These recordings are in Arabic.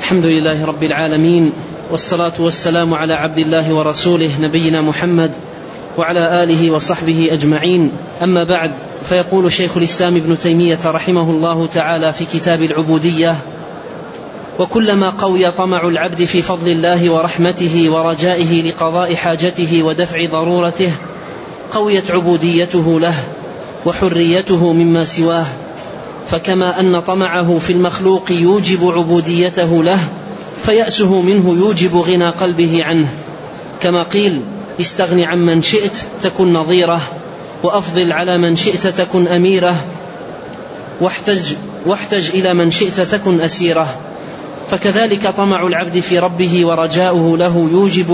الحمد لله رب العالمين، والصلاة والسلام على عبد الله ورسوله نبينا محمد وعلى آله وصحبه أجمعين. أما بعد، فيقول شيخ الإسلام ابن تيمية رحمه الله تعالى في كتاب العبودية: وكلما قوي طمع العبد في فضل الله ورحمته ورجائه لقضاء حاجته ودفع ضرورته قويت عبوديته له وحريته مما سواه. فكما أن طمعه في المخلوق يوجب عبوديته له، فيأسه منه يوجب غنى قلبه عنه. كما قيل: استغن عن من شئت تكن نظيره، وأفضل على من شئت تكن أميره، واحتج إلى من شئت تكن أسيره. فكذلك طمع العبد في ربه ورجاؤه له يوجب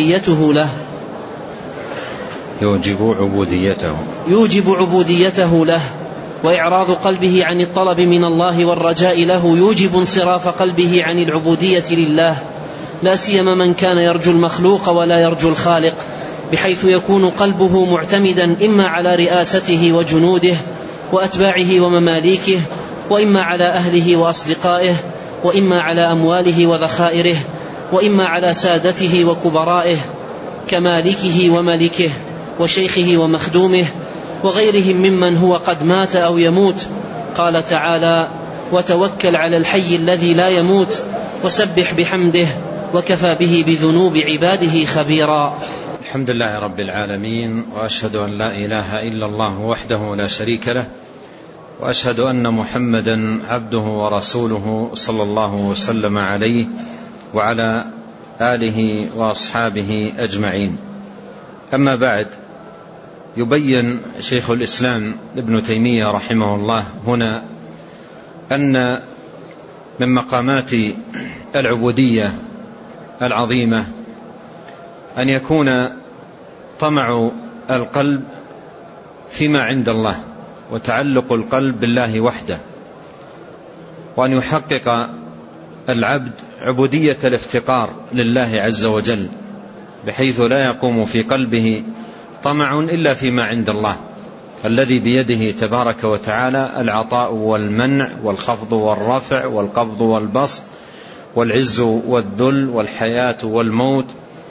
عبوديته له، وإعراض قلبه عن الطلب من الله والرجاء له يوجب انصراف قلبه عن العبودية لله، لا سيما من كان يرجو المخلوق ولا يرجو الخالق، بحيث يكون قلبه معتمدا إما على رئاسته وجنوده وأتباعه ومماليكه، وإما على أهله وأصدقائه، وإما على أمواله وذخائره، وإما على سادته وكبرائه كمالكه وملكه وشيخه ومخدومه وغيرهم ممن هو قد مات أو يموت. قال تعالى: وتوكل على الحي الذي لا يموت وسبح بحمده وكفى به بذنوب عباده خبيرا. الحمد لله رب العالمين، وأشهد أن لا إله إلا الله وحده لا شريك له، وأشهد أن محمدا عبده ورسوله صلى الله وسلم عليه وعلى آله وأصحابه أجمعين. أما بعد، يبين شيخ الإسلام ابن تيمية رحمه الله هنا أن من مقامات العبودية العظيمة أن يكون طمع القلب فيما عند الله وتعلق القلب بالله وحده، وأن يحقق العبد عبودية الافتقار لله عز وجل، بحيث لا يقوم في قلبه طمع إلا فيما عند الله الذي بيده تبارك وتعالى العطاء والمنع والخفض والرفع والقبض والبسط والعز والذل والحياة والموت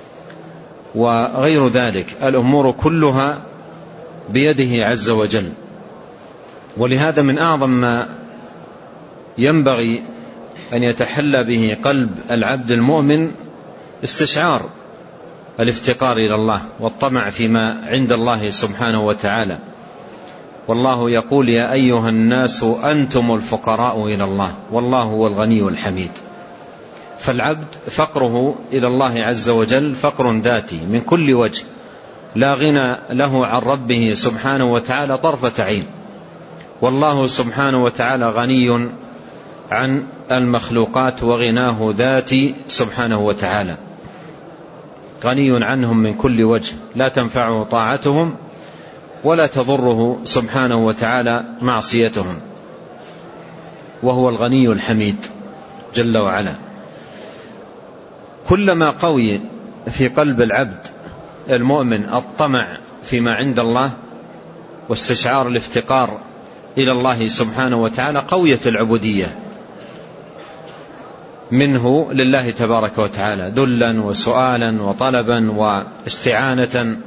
وغير ذلك، الأمور كلها بيده عز وجل. ولهذا من أعظم ما ينبغي أن يتحلى به قلب العبد المؤمن استشعار الافتقار إلى الله والطمع فيما عند الله سبحانه وتعالى. والله يقول: يا أيها الناس أنتم الفقراء إلى الله والله هو الغني الحميد. فالعبد فقره إلى الله عز وجل فقر ذاتي من كل وجه، لا غنى له عن ربه سبحانه وتعالى طرفة عين، والله سبحانه وتعالى غني عن المخلوقات وغناه ذاتي سبحانه وتعالى، غني عنهم من كل وجه، لا تنفعه طاعتهم ولا تضره سبحانه وتعالى معصيتهم، وهو الغني الحميد جل وعلا. كلما قوي في قلب العبد المؤمن الطمع فيما عند الله واستشعار الافتقار إلى الله سبحانه وتعالى قويت العبودية منه لله تبارك وتعالى، ذلا وسؤالا وطلبا واستعانة.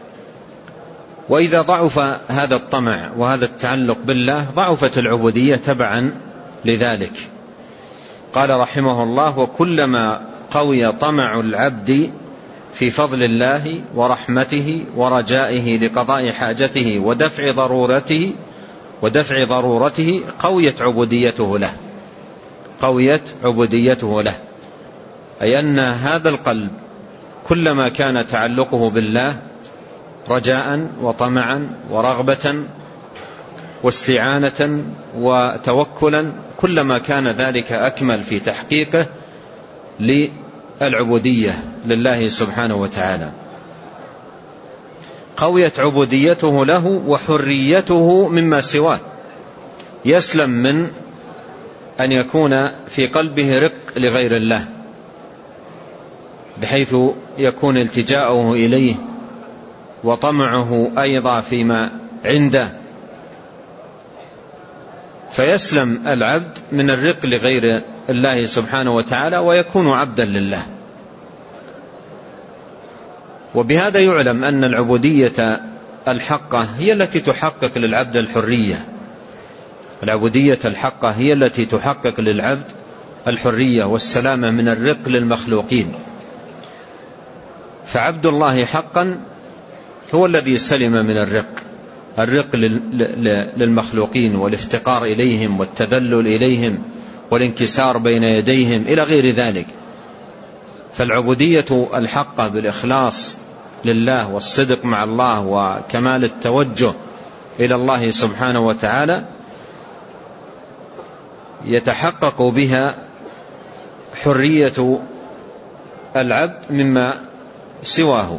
وإذا ضعف هذا الطمع وهذا التعلق بالله ضعفت العبودية تبعا لذلك. قال رحمه الله: وكلما قوي طمع العبد في فضل الله ورحمته ورجائه لقضاء حاجته ودفع ضرورته قويت عبوديته له، أي أن هذا القلب كلما كان تعلقه بالله رجاء وطمعا ورغبة واستعانة وتوكلا، كلما كان ذلك أكمل في تحقيقه للعبودية لله سبحانه وتعالى. قويت عبوديته له وحريته مما سواه، يسلم من أن يكون في قلبه رق لغير الله، بحيث يكون التجاؤه إليه وطمعه أيضا فيما عنده فيسلم العبد من الرق لغير الله سبحانه وتعالى ويكون عبدا لله. وبهذا يعلم أن العبودية الحقة هي التي تحقق للعبد الحرية. العبودية الحقة هي التي تحقق للعبد الحرية والسلامة من الرق للمخلوقين. فعبد الله حقا هو الذي سلم من الرق للمخلوقين والافتقار إليهم والتذلل إليهم والانكسار بين يديهم إلى غير ذلك. فالعبودية الحقة بالإخلاص لله والصدق مع الله وكمال التوجه إلى الله سبحانه وتعالى يتحقق بها حرية العبد مما سواه،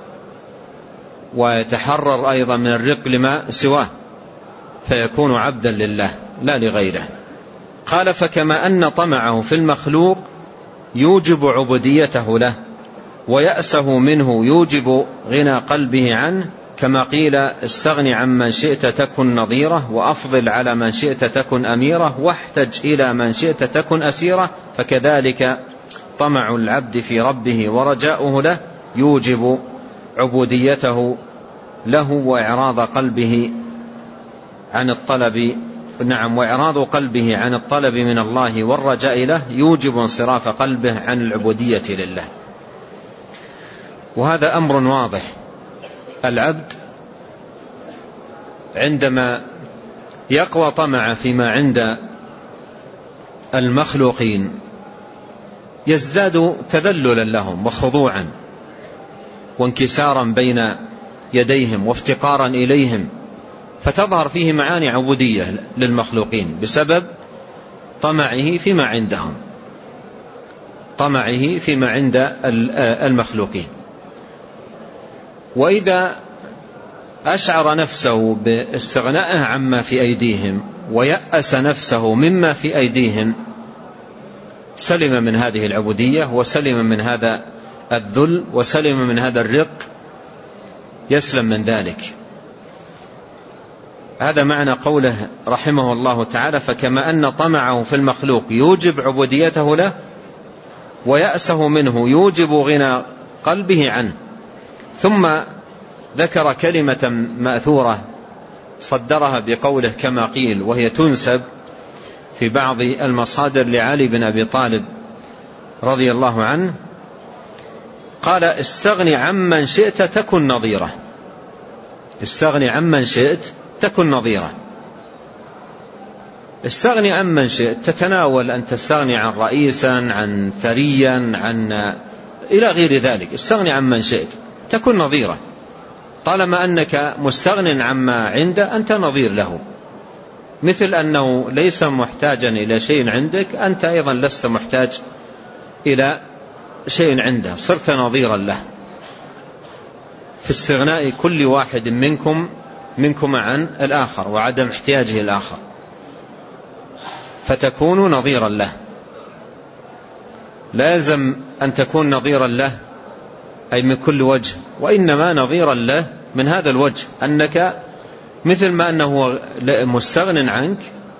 ويتحرر أيضا من الرق لما سواه، فيكون عبدا لله لا لغيره. قال: فكما أن طمعه في المخلوق يوجب عبوديته له، ويأسه منه يوجب غنى قلبه عنه، كما قيل: استغن عمن شئت تكن نظيره، وأفضل على من شئت تكن أميره، واحتج إلى من شئت تكن أسيره. فكذلك طمع العبد في ربه ورجاؤه له يوجب عبوديته له وإعراض قلبه عن الطلب وإعراض قلبه عن الطلب من الله والرجاء له يوجب انصراف قلبه عن العبودية لله. وهذا أمر واضح. العبد عندما يقوى طمع فيما عند المخلوقين يزداد تذللا لهم وخضوعا وانكسارا بين يديهم وافتقارا إليهم، فتظهر فيه معاني عبودية للمخلوقين بسبب طمعه فيما عندهم، طمعه فيما عند المخلوقين. وإذا أشعر نفسه باستغنائه عما في أيديهم ويأس نفسه مما في أيديهم سلم من هذه العبودية وسلم من هذا الذل وسلم من هذا الرق، يسلم من ذلك. هذا معنى قوله رحمه الله تعالى: فكما أن طمعه في المخلوق يوجب عبوديته له، ويأسه منه يوجب غنى قلبه عنه. ثم ذكر كلمة مأثورة صدرها بقوله كما قيل، وهي تنسب في بعض المصادر لعلي بن أبي طالب رضي الله عنه، قال: استغني عمن شئت تكن نظيره. استغني عمن شئت تكن نظيره. استغني عمن شئت تتناول أن تستغني عن رئيسا، عن ثريا، عن إلى غير ذلك. استغني عمن شئت تكن نظيره. طالما أنك مستغن عما عنده أنت نظير له، مثل أنه ليس محتاجا إلى شيء عندك، أنت أيضا لست محتاج إلى شيء عنده، صرت نظيرا له في استغناء كل واحد منكم عن الآخر وعدم احتياجه الآخر، فتكون نظيرا له. لا يلزم أن تكون نظيرا له أي من كل وجه، وإنما نظيرا له من هذا الوجه، أنك مثل ما أنه مستغن عنك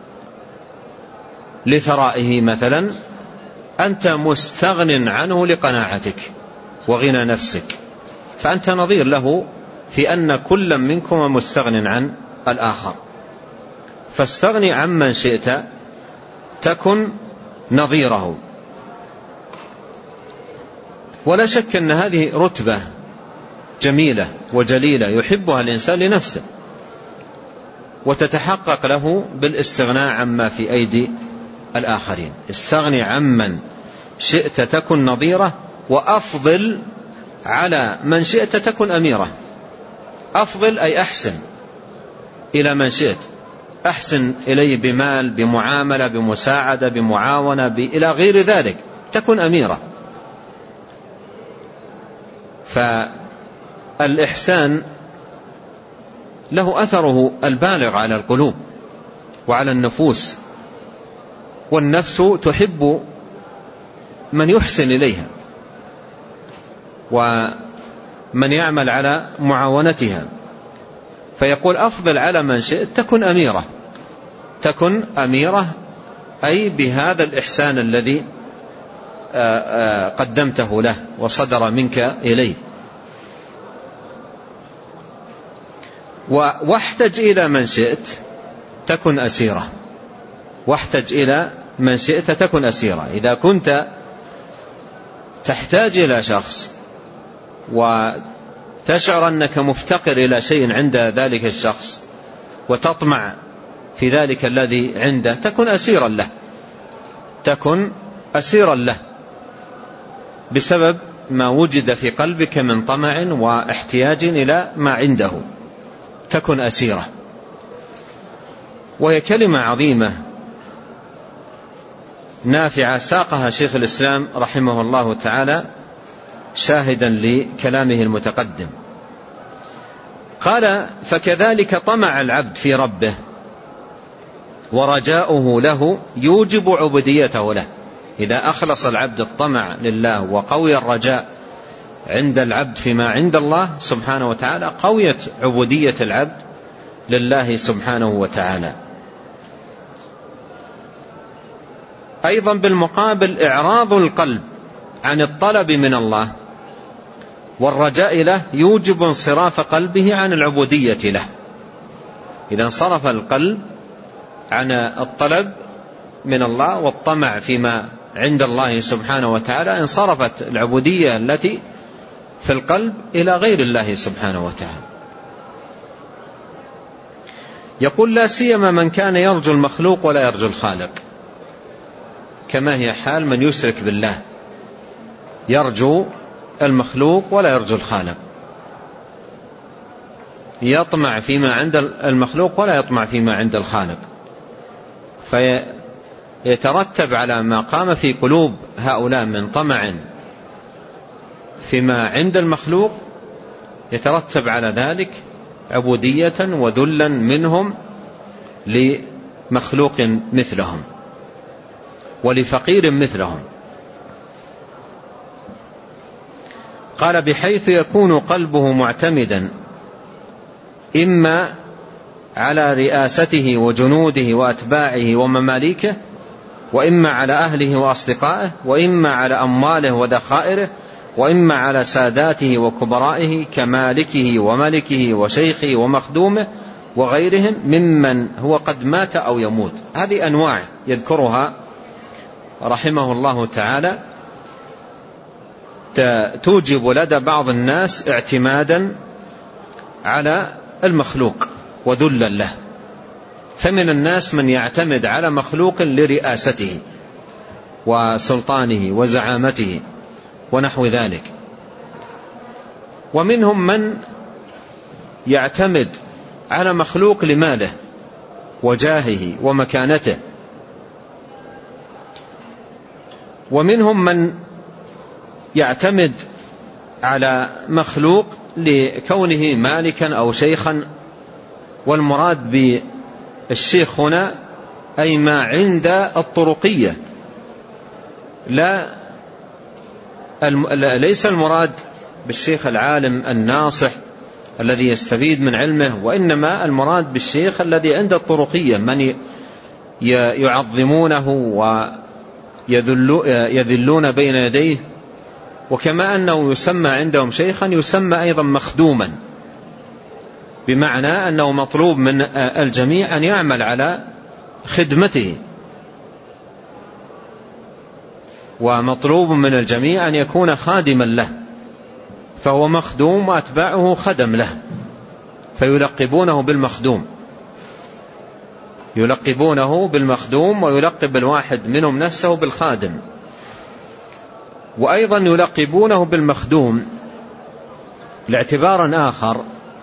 لثرائه مثلا، أنت مستغن عنه لقناعتك وغنى نفسك، فأنت نظير له في أن كل منكم مستغن عن الآخر. فاستغني عمن شئت تكن نظيره. ولا شك أن هذه رتبة جميلة وجليلة يحبها الإنسان لنفسه، وتتحقق له بالاستغناء عما في أيدي الآخرين. استغني عمن شئت تكن نظيره، وأفضل على من شئت تكن أميره. أفضل أي أحسن إلى من شئت، أحسن إليه بمال، بمعاملة، بمساعدة، بمعاونة، إلى غير ذلك، تكن أميرة. فالإحسان له أثره البالغ على القلوب وعلى النفوس، والنفس تحب من يحسن إليها ومن يعمل على معاونتها. فيقول: أفضل على من شئت تكن أميرة، تكن أميرة، أي بهذا الإحسان الذي قدمته له وصدر منك إليه. واحتج إلى من شئت تكن أسيرة، واحتج إلى من شئت تكن أسيرة. إذا كنت تحتاج إلى شخص وتشعر أنك مفتقر إلى شيء عند ذلك الشخص وتطمع في ذلك الذي عنده، تكن أسيرا له، تكن أسيرا له بسبب ما وجد في قلبك من طمع واحتياج إلى ما عنده، تكن أسيرة. وهي كلمة عظيمة نافعة ساقها شيخ الإسلام رحمه الله تعالى شاهدا لكلامه المتقدم. قال: فكذلك طمع العبد في ربه ورجاؤه له يوجب عبوديته له. إذا أخلص العبد الطمع لله وقوي الرجاء عند العبد فيما عند الله سبحانه وتعالى، قويت عبودية العبد لله سبحانه وتعالى. أيضا بالمقابل إعراض القلب عن الطلب من الله والرجاء له يوجب انصراف قلبه عن العبودية له. إذا انصرف القلب عن الطلب من الله والطمع فيما عند الله سبحانه وتعالى، انصرفت العبودية التي في القلب إلى غير الله سبحانه وتعالى. يقول: لا سيما من كان يرجو المخلوق ولا يرجو الخالق، كما هي حال من يشرك بالله، يرجو المخلوق ولا يرجو الخالق، يطمع فيما عند المخلوق ولا يطمع فيما عند الخالق، فيترتب على ما قام في قلوب هؤلاء من طمع فيما عند المخلوق، يترتب على ذلك عبودية وذلا منهم لمخلوق مثلهم ولفقير مثلهم. قال: بحيث يكون قلبه معتمدا إما على رئاسته وجنوده وأتباعه ومماليكه، وإما على أهله وأصدقائه، وإما على أمواله وذخائره، وإما على ساداته وكبرائه كمالكه وملكه وشيخه ومخدومه وغيرهم ممن هو قد مات أو يموت. هذه أنواع يذكرها رحمه الله تعالى توجب لدى بعض الناس اعتمادا على المخلوق وذلا له. فمن الناس من يعتمد على مخلوق لرئاسته وسلطانه وزعامته ونحو ذلك، ومنهم من يعتمد على مخلوق لماله وجاهه ومكانته، ومنهم من يعتمد على مخلوق لكونه مالكا أو شيخا. والمراد بالشيخ هنا أي ما عند الطرقية، ليس المراد بالشيخ العالم الناصح الذي يستفيد من علمه، وإنما المراد بالشيخ الذي عند الطرقية، من يعظمونه ويذلون بين يديه. وكما أنه يسمى عندهم شيخا يسمى أيضا مخدوما، بمعنى أنه مطلوب من الجميع أن يعمل على خدمته، ومطلوب من الجميع أن يكون خادما له، فهو مخدوم وأتباعه خدم له، فيلقبونه بالمخدوم، يلقبونه بالمخدوم، ويلقب الواحد منهم نفسه بالخادم. وأيضا يلقبونه بالمخدوم لاعتبار آخر،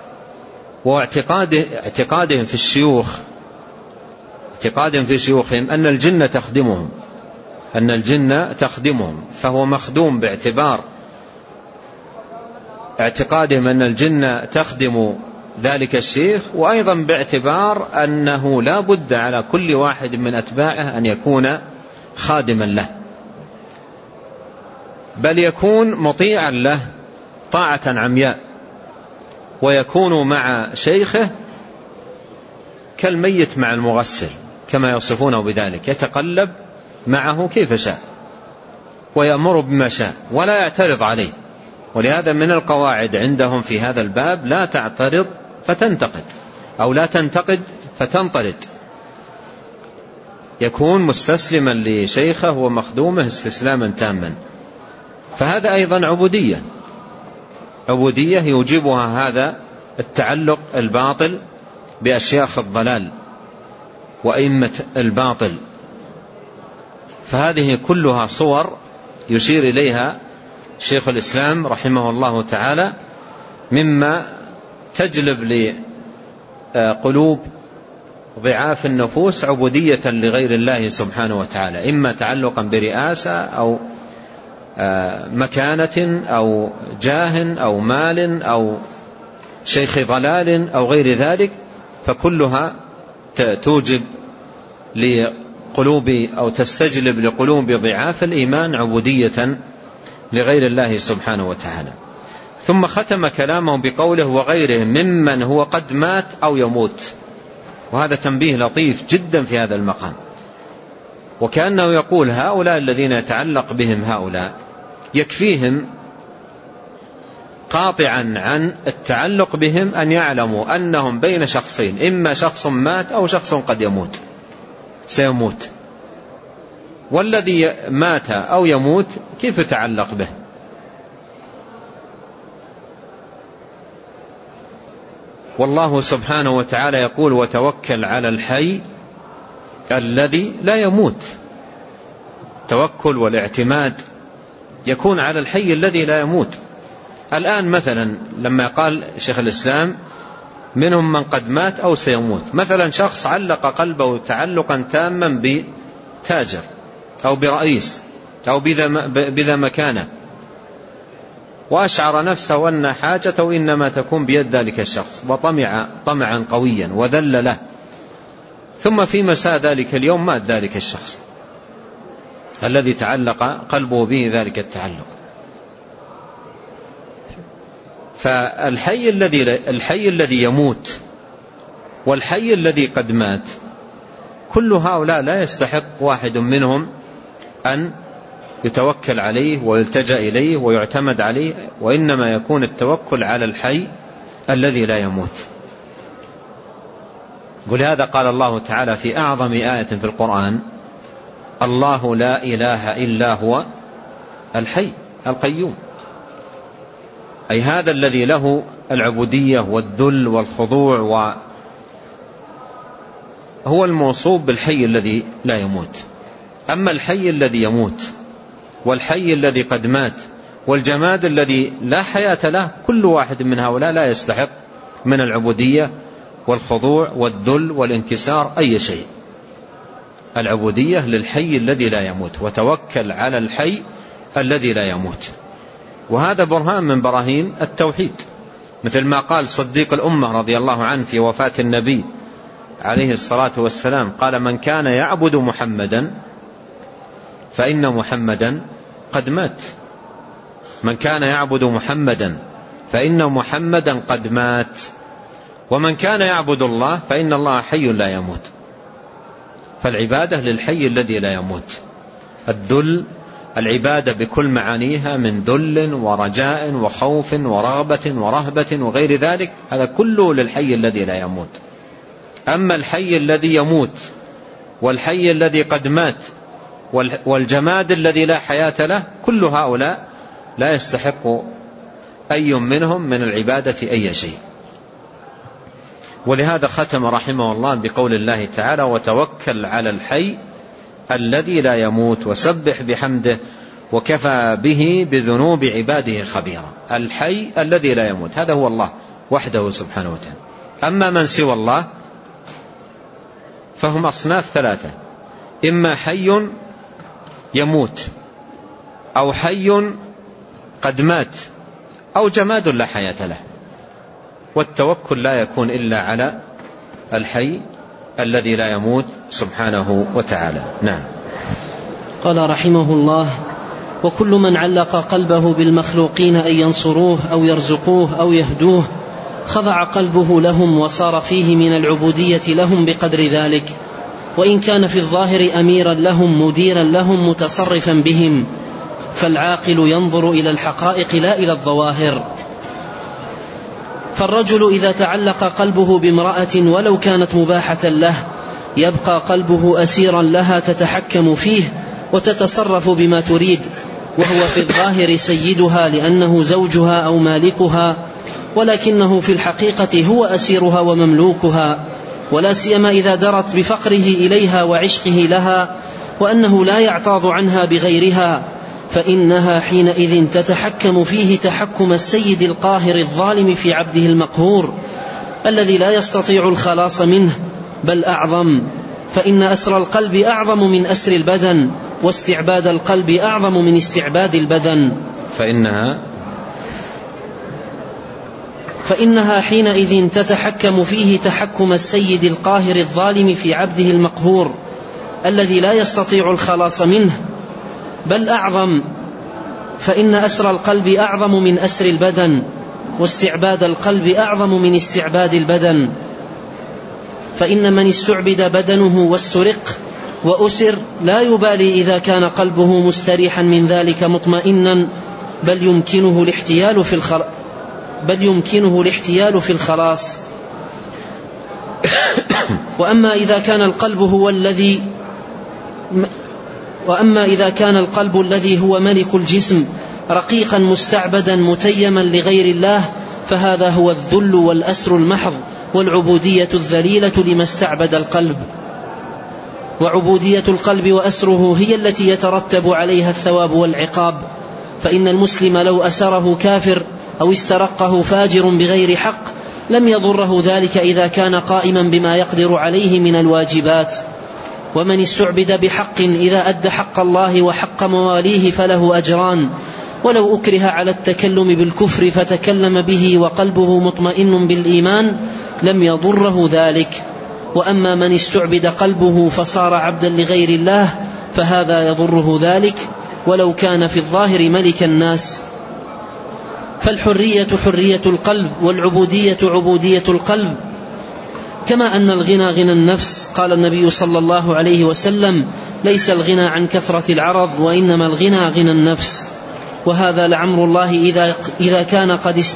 واعتقادهم في الشيوخ، اعتقادهم في شيوخهم أن الجن تخدمهم، أن الجن تخدمهم، فهو مخدوم باعتبار اعتقادهم أن الجن تخدم ذلك الشيخ، وأيضا باعتبار أنه لا بد على كل واحد من أتباعه أن يكون خادما له، بل يكون مطيعا له طاعة عمياء، ويكون مع شيخه كالميت مع المغسل، كما يصفونه بذلك، يتقلب معه كيف شاء ويأمر بما شاء ولا يعترض عليه. ولهذا من القواعد عندهم في هذا الباب: لا تعترض فتنتقد، أو لا تنتقد فتنطرد. يكون مستسلما لشيخه ومخدومه استسلاما تاما. فهذا أيضا عبودية يوجبها هذا التعلق الباطل بأشياخ الضلال وأئمة الباطل. فهذه كلها صور يشير إليها شيخ الإسلام رحمه الله تعالى مما تجلب لقلوب ضعاف النفوس عبودية لغير الله سبحانه وتعالى، إما تعلقا برئاسة أو مكانة أو جاه أو مال أو شيخ ضلال أو غير ذلك، فكلها توجب لقلوب أو تستجلب لقلوب ضعاف الإيمان عبودية لغير الله سبحانه وتعالى. ثم ختم كلامه بقوله: وغيره ممن هو قد مات أو يموت. وهذا تنبيه لطيف جدا في هذا المقام، وكأنه يقول: هؤلاء الذين يتعلق بهم هؤلاء يكفيهم قاطعا عن التعلق بهم أن يعلموا أنهم بين شخصين، إما شخص مات أو شخص قد سيموت. والذي مات أو يموت كيف يتعلق به؟ والله سبحانه وتعالى يقول: وتوكل على الحي الذي لا يموت. التوكل والاعتماد يكون على الحي الذي لا يموت. الآن مثلا لما قال شيخ الإسلام: منهم من قد مات أو سيموت، مثلا شخص علق قلبه تعلقا تاما بتاجر أو برئيس أو بذا مكانه، وأشعر نفسه أن حاجته إنما تكون بيد ذلك الشخص، وطمع طمعا قويا وذل له، ثم في مساء ذلك اليوم مات ذلك الشخص الذي تعلق قلبه به ذلك التعلق. فالحي الذي يموت والحي الذي قد مات، كل هؤلاء لا يستحق واحد منهم أن يتوكل عليه ويلتجأ إليه ويعتمد عليه، وإنما يكون التوكل على الحي الذي لا يموت. ولهذا قال الله تعالى في أعظم آية في القرآن: الله لا إله إلا هو الحي القيوم. أي هذا الذي له العبودية والذل والخضوع، هو الموصوف بالحي الذي لا يموت. أما الحي الذي يموت والحي الذي قد مات والجماد الذي لا حياة له، كل واحد من هؤلاء لا يستحق من العبودية والخضوع والذل والانكسار أي شيء. العبودية للحي الذي لا يموت، وتوكل على الحي الذي لا يموت. وهذا برهان من براهين التوحيد، مثل ما قال صديق الأمة رضي الله عنه في وفاة النبي عليه الصلاة والسلام: قال: من كان يعبد محمدا فإن محمدا قد مات. من كان يعبد محمدا فإن محمدا قد مات، ومن كان يعبد الله فإن الله حي لا يموت. فالعبادة للحي الذي لا يموت. الذل، العبادة بكل معانيها من ذل ورجاء وخوف ورغبة ورهبة وغير ذلك، هذا كله للحي الذي لا يموت. أما الحي الذي يموت والحي الذي قد مات والجماد الذي لا حياة له، كل هؤلاء لا يستحق أي منهم من العبادة أي شيء. ولهذا ختم رحمه الله بقول الله تعالى: وتوكل على الحي الذي لا يموت وسبح بحمده وكفى به بذنوب عباده خبيرا. الحي الذي لا يموت هذا هو الله وحده سبحانه وتعالى. أما من سوى الله فهم أصناف ثلاثة: إما حي يموت، أو حي قد مات، أو جماد لا حياة له. والتوكل لا يكون إلا على الحي الذي لا يموت سبحانه وتعالى. نعم. قال رحمه الله: وكل من علق قلبه بالمخلوقين أن ينصروه أو يرزقوه أو يهدوه خضع قلبه لهم وصار فيه من العبودية لهم بقدر ذلك. وإن كان في الظاهر أميرا لهم مديرا لهم متصرفا بهم، فالعاقل ينظر إلى الحقائق لا إلى الظواهر. فالرجل إذا تعلق قلبه بامرأة ولو كانت مباحة له يبقى قلبه أسيرا لها تتحكم فيه وتتصرف بما تريد، وهو في الظاهر سيدها لأنه زوجها أو مالكها، ولكنه في الحقيقة هو أسيرها ومملوكها، ولا سيما إذا درت بفقره إليها وعشقه لها وأنه لا يعتاض عنها بغيرها، فإنها حينئذ تتحكم فيه تحكم السيد القاهر الظالم في عبده المقهور الذي لا يستطيع الخلاص منه، بل أعظم، فإن أسر القلب أعظم من أسر البدن، واستعباد القلب أعظم من استعباد البدن، فإنها حينئذ تتحكم فيه تحكم السيد القاهر الظالم في عبده المقهور الذي لا يستطيع الخلاص منه، بل أعظم، فإن أسر القلب أعظم من أسر البدن، واستعباد القلب أعظم من استعباد البدن، فإن من استعبد بدنه واسترق وأسر لا يبالي إذا كان قلبه مستريحا من ذلك مطمئنا، بل يمكنه الاحتيال في الخلاص. وأما إذا كان القلب الذي هو ملك الجسم رقيقا مستعبدا متيما لغير الله، فهذا هو الذل والأسر المحض والعبودية الذليلة لما استعبد القلب. وعبودية القلب وأسره هي التي يترتب عليها الثواب والعقاب، فإن المسلم لو أسره كافر أو استرقه فاجر بغير حق لم يضره ذلك إذا كان قائما بما يقدر عليه من الواجبات. ومن استعبد بحق إذا أدى حق الله وحق مواليه فله أجران، ولو أكره على التكلم بالكفر فتكلم به وقلبه مطمئن بالإيمان لم يضره ذلك. وأما من استعبد قلبه فصار عبدا لغير الله فهذا يضره ذلك ولو كان في الظاهر ملك الناس. فالحرية حرية القلب، والعبودية عبودية القلب، كما أن الغنى غنى النفس. قال النبي صلى الله عليه وسلم: ليس الغنى عن كثرة العرض، وإنما الغنى غنى النفس. وهذا لعمر الله إذا كان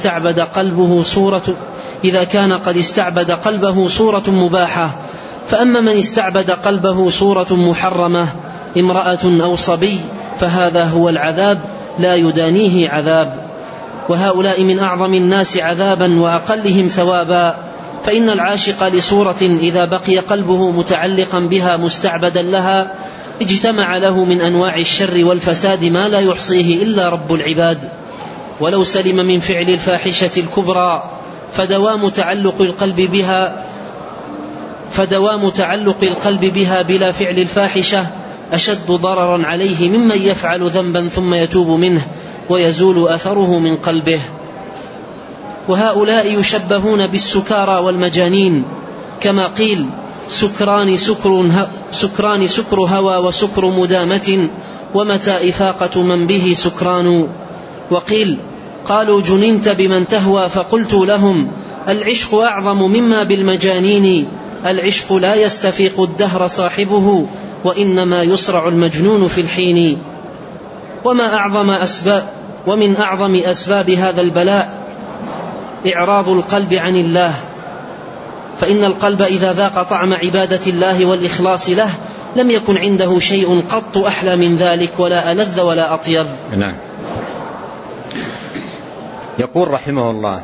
قد استعبد قلبه صورة مباحة. فأما من استعبد قلبه صورة محرمة، امرأة أو صبي، فهذا هو العذاب لا يدانيه عذاب. وهؤلاء من أعظم الناس عذابا وأقلهم ثوابا، فإن العاشق لصورة إذا بقي قلبه متعلقا بها مستعبدا لها اجتمع له من أنواع الشر والفساد ما لا يحصيه إلا رب العباد. ولو سلم من فعل الفاحشة الكبرى فدوام تعلق القلب بها بلا فعل الفاحشة أشد ضررا عليه ممن يفعل ذنبا ثم يتوب منه ويزول أثره من قلبه. وهؤلاء يشبهون بالسكارى والمجانين، كما قيل: سكران سكر هوى وسكر مدامة، ومتى إفاقة من به سكران. وقيل: قالوا: جننت بمن تهوى، فقلت لهم: العشق أعظم مما بالمجانين، العشق لا يستفيق الدهر صاحبه، وإنما يسرع المجنون في الحين. ومن أعظم أسباب هذا البلاء إعراض القلب عن الله، فإن القلب إذا ذاق طعم عبادة الله والإخلاص له لم يكن عنده شيء قط أحلى من ذلك، ولا ألذ ولا أطيب. نعم. يقول رحمه الله: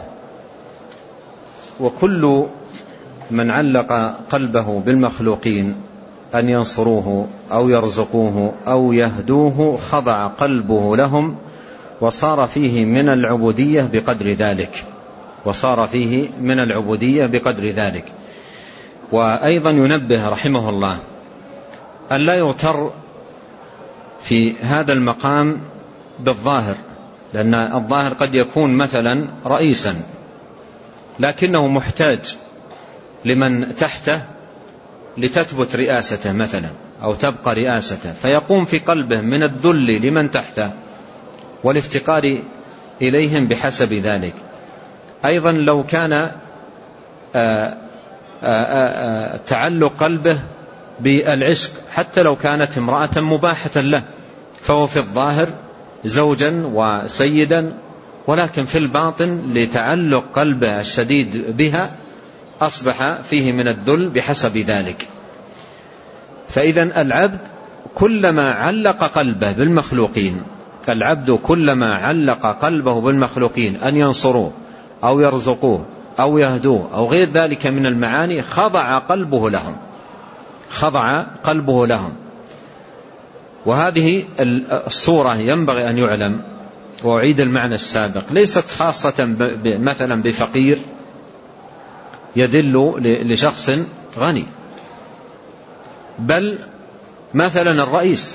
وكل من علق قلبه بالمخلوقين أن ينصروه أو يرزقوه أو يهدوه خضع قلبه لهم وصار فيه من العبودية بقدر ذلك. وأيضا ينبه رحمه الله أن لا يغتر في هذا المقام بالظاهر، لأن الظاهر قد يكون مثلا رئيسا لكنه محتاج لمن تحته لتثبت رئاسته مثلا أو تبقى رئاسته، فيقوم في قلبه من الذل لمن تحته والافتقار إليهم بحسب ذلك. أيضا لو كان تعلق قلبه بالعشق حتى لو كانت امرأة مباحة له، فهو في الظاهر زوجا وسيدا، ولكن في الباطن لتعلق قلبه الشديد بها أصبح فيه من الذل بحسب ذلك. فإذا العبد كلما علق قلبه بالمخلوقين، العبد كلما علق قلبه بالمخلوقين أن ينصروه أو يرزقوه أو يهدوه أو غير ذلك من المعاني، خضع قلبه لهم، خضع قلبه لهم. وهذه الصورة ينبغي أن يعلم، وأعيد المعنى السابق، ليست خاصة مثلا بفقير يذل لشخص غني، بل مثلا الرئيس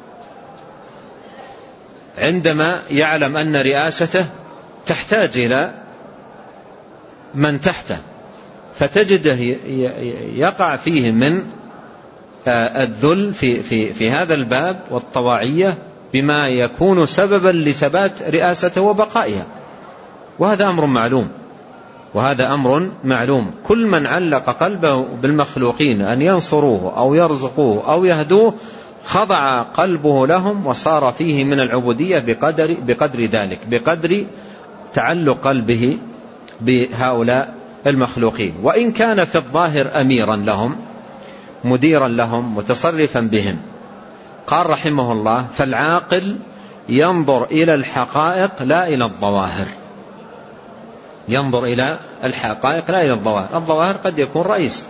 عندما يعلم أن رئاسته تحتاج إلى من تحته، فتجده يقع فيه من الذل في هذا الباب والطواعية بما يكون سببا لثبات رئاسته وبقائها. وهذا أمر معلوم، وهذا أمر معلوم. كل من علق قلبه بالمخلوقين أن ينصروه أو يرزقوه أو يهدوه خضع قلبه لهم وصار فيه من العبودية بقدر ذلك، بقدر تعلق قلبه بهؤلاء المخلوقين. وإن كان في الظاهر أميرا لهم، مديرا لهم، متصرفا بهم. قال رحمه الله: فالعاقل ينظر إلى الحقائق لا إلى الظواهر، ينظر إلى الحقائق لا إلى الظواهر. الظواهر قد يكون رئيس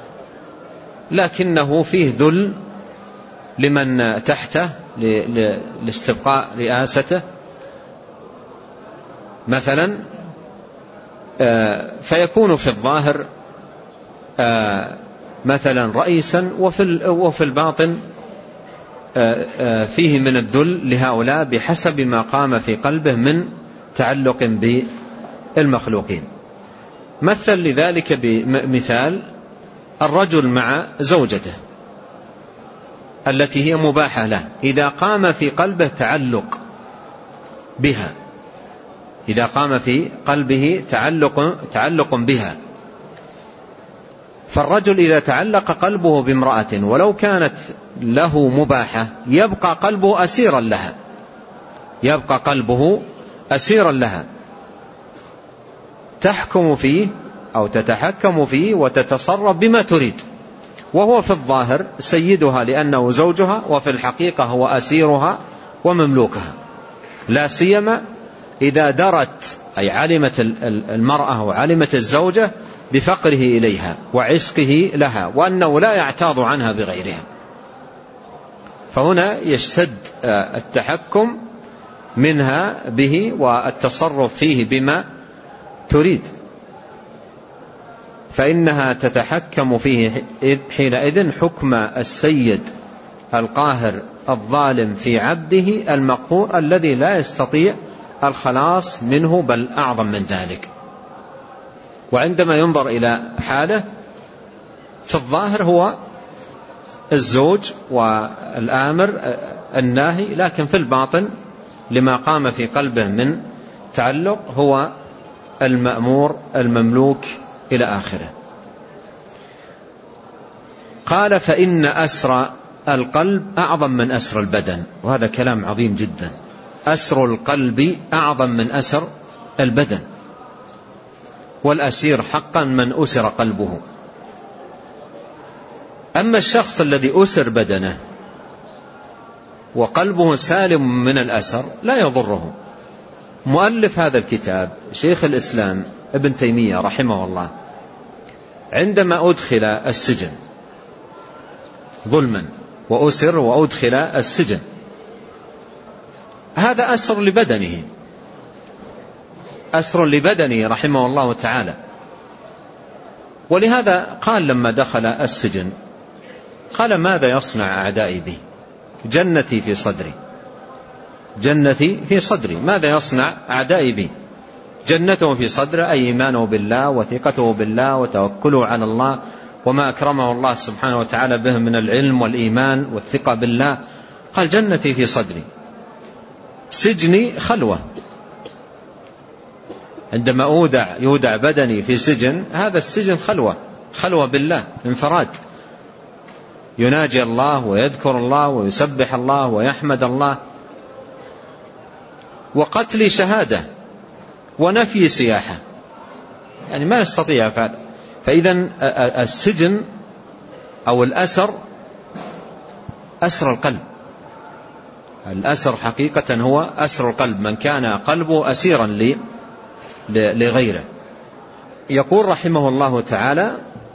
لكنه فيه ذل لمن تحته لاستبقاء رئاسته مثلا، فيكون في الظاهر مثلا رئيسا، وفي الباطن فيه من الذل لهؤلاء بحسب ما قام في قلبه من تعلق بالمخلوقين. مثل لذلك بمثال الرجل مع زوجته التي هي مباحة له، إذا قام في قلبه تعلق بها، إذا قام في قلبه تعلق بها. فالرجل إذا تعلق قلبه بامرأة ولو كانت له مباحة يبقى قلبه أسيرا لها، يبقى قلبه أسيرا لها، تحكم فيه أو تتحكم فيه وتتصرف بما تريد، وهو في الظاهر سيدها لأنه زوجها، وفي الحقيقة هو أسيرها ومملوكها. لا سيما إذا درت، أي علمت المرأة وعلمت الزوجة بفقره إليها وعشقه لها، وأنه لا يعتاض عنها بغيرها، فهنا يشتد التحكم منها به والتصرف فيه بما تريد، فإنها تتحكم فيه حينئذ حكم السيد القاهر الظالم في عبده المقهور الذي لا يستطيع الخلاص منه، بل أعظم من ذلك. وعندما ينظر إلى حاله في الظاهر هو الزوج والآمر الناهي، لكن في الباطن لما قام في قلبه من تعلق هو المأمور المملوك إلى آخره. قال: فإن أسر القلب أعظم من أسر البدن. وهذا كلام عظيم جدا. أسر القلب أعظم من أسر البدن، والأسير حقا من أسر قلبه. أما الشخص الذي أسر بدنه وقلبه سالم من الأسر لا يضره. مؤلف هذا الكتاب شيخ الإسلام ابن تيمية رحمه الله عندما أدخل السجن ظلما وأسر وأدخل السجن، هذا أسر لبدنه، أسر لبدنه رحمه الله تعالى. ولهذا قال لما دخل السجن قال: ماذا يصنع أعدائي بي؟ جنتي في صدري، جنتي في صدري، ماذا يصنع أعدائي بي؟ جنته في صدره أي إيمانه بالله وثقته بالله وتوكله على الله وما أكرمه الله سبحانه وتعالى به من العلم والإيمان والثقة بالله. قال: جنتي في صدري، سجني خلوة. عندما يودع بدني في سجن، هذا السجن خلوة بالله، انفراد. يناجي الله ويذكر الله ويسبح الله ويحمد الله، وقتل شهادة ونفي سياحة، يعني ما يستطيع فعل. فإذا السجن أو الأسر أسر القلب، الأسر حقيقة هو أسر القلب، من كان قلبه أسيرا لغيره. يقول رحمه الله تعالى: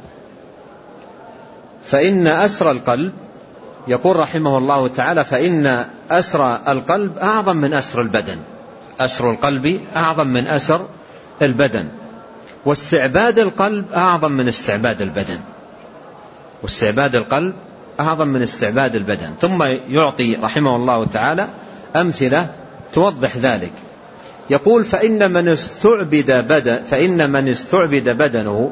فإن أسر القلب، يقول رحمه الله تعالى: فإن أسر القلب أعظم من أسر البدن، أسر القلب أعظم من أسر البدن، واستعباد القلب أعظم من استعباد البدن، واستعباد القلب أعظم من استعباد البدن. ثم يعطي رحمه الله تعالى أمثلة توضح ذلك. يقول: فإن من استعبد بدنه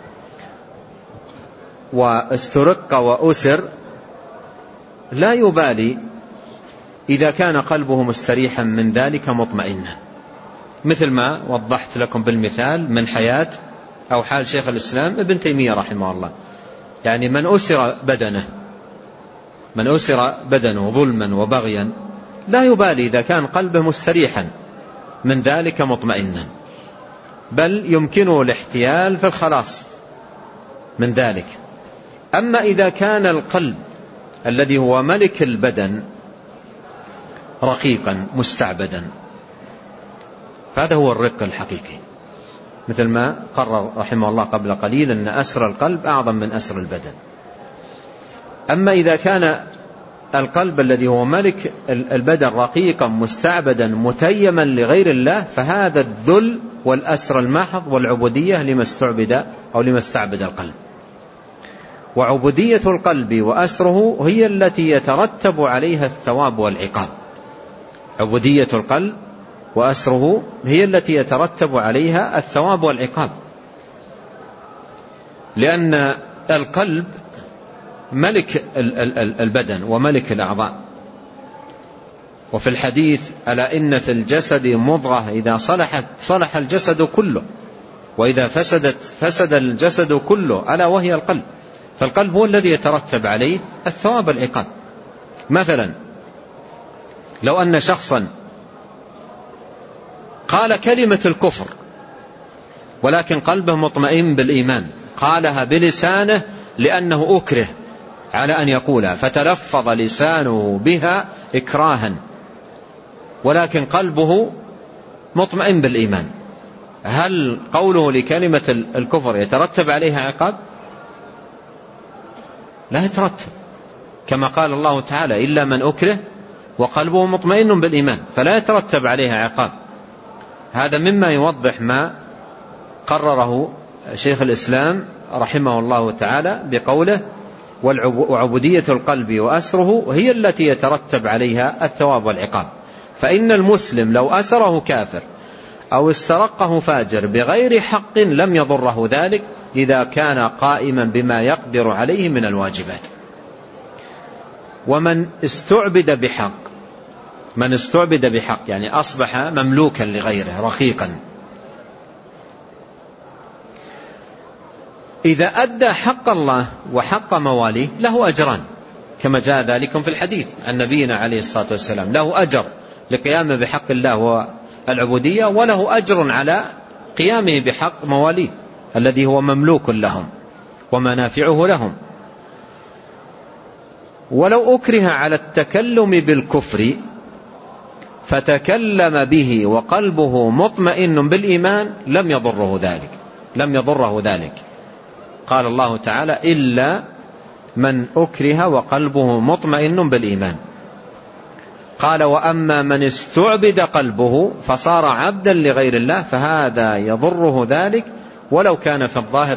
واسترق وأسر لا يبالي إذا كان قلبه مستريحا من ذلك مطمئنا، مثل ما وضحت لكم بالمثال من حياة أو حال شيخ الإسلام ابن تيمية رحمه الله. يعني من أسر بدنه ظلما وبغيا لا يبالي إذا كان قلبه مستريحا من ذلك مطمئنا، بل يمكنه الاحتيال في الخلاص من ذلك. أما إذا كان القلب الذي هو ملك البدن رقيقا مستعبدا، فهذا هو الرق الحقيقي، مثل ما قرر رحمه الله قبل قليل أن أسر القلب أعظم من أسر البدن. أما إذا كان القلب الذي هو ملك البدن رقيقا مستعبدا متيما لغير الله، فهذا الذل والأسر المحض والعبودية لما استعبد أو لما استعبد القلب. وعبودية القلب وأسره هي التي يترتب عليها الثواب والعقاب، عبودية القلب وأسره هي التي يترتب عليها الثواب والعقاب، لأن القلب ملك البدن وملك الأعضاء. وفي الحديث: ألا إن في الجسد مضغة إذا صلحت صلح الجسد كله، وإذا فسدت فسد الجسد كله، ألا وهي القلب. فالقلب هو الذي يترتب عليه الثواب والعقاب. مثلا لو أن شخصا قال كلمة الكفر ولكن قلبه مطمئن بالإيمان، قالها بلسانه لأنه أكره على أن يقولها، فتلفظ لسانه بها إكراها، ولكن قلبه مطمئن بالإيمان، هل قوله لكلمة الكفر يترتب عليها عقاب؟ لا يترتب، كما قال الله تعالى: إلا من أكره وقلبه مطمئن بالإيمان، فلا يترتب عليها عقاب. هذا مما يوضح ما قرره شيخ الإسلام رحمه الله تعالى بقوله: وعبودية القلب وأسره هي التي يترتب عليها الثواب والعقاب. فإن المسلم لو أسره كافر أو استرقه فاجر بغير حق لم يضره ذلك إذا كان قائما بما يقدر عليه من الواجبات. ومن استعبد بحق، من استعبد بحق يعني أصبح مملوكا لغيره رقيقا، إذا أدى حق الله وحق مواليه له أجران، كما جاء ذلك في الحديث عن نبينا عليه الصلاة والسلام: له أجر لقيامه بحق الله والعبودية، وله أجر على قيامه بحق مواليه الذي هو مملوك لهم ومنافعه لهم. ولو أكره على التكلم بالكفر فتكلم به وقلبه مطمئن بالإيمان لم يضره ذلك. قال الله تعالى: إلا من أكره وقلبه مطمئن بالإيمان. قال: وأما من استعبد قلبه فصار عبدا لغير الله فهذا يضره ذلك ولو كان في الظاهر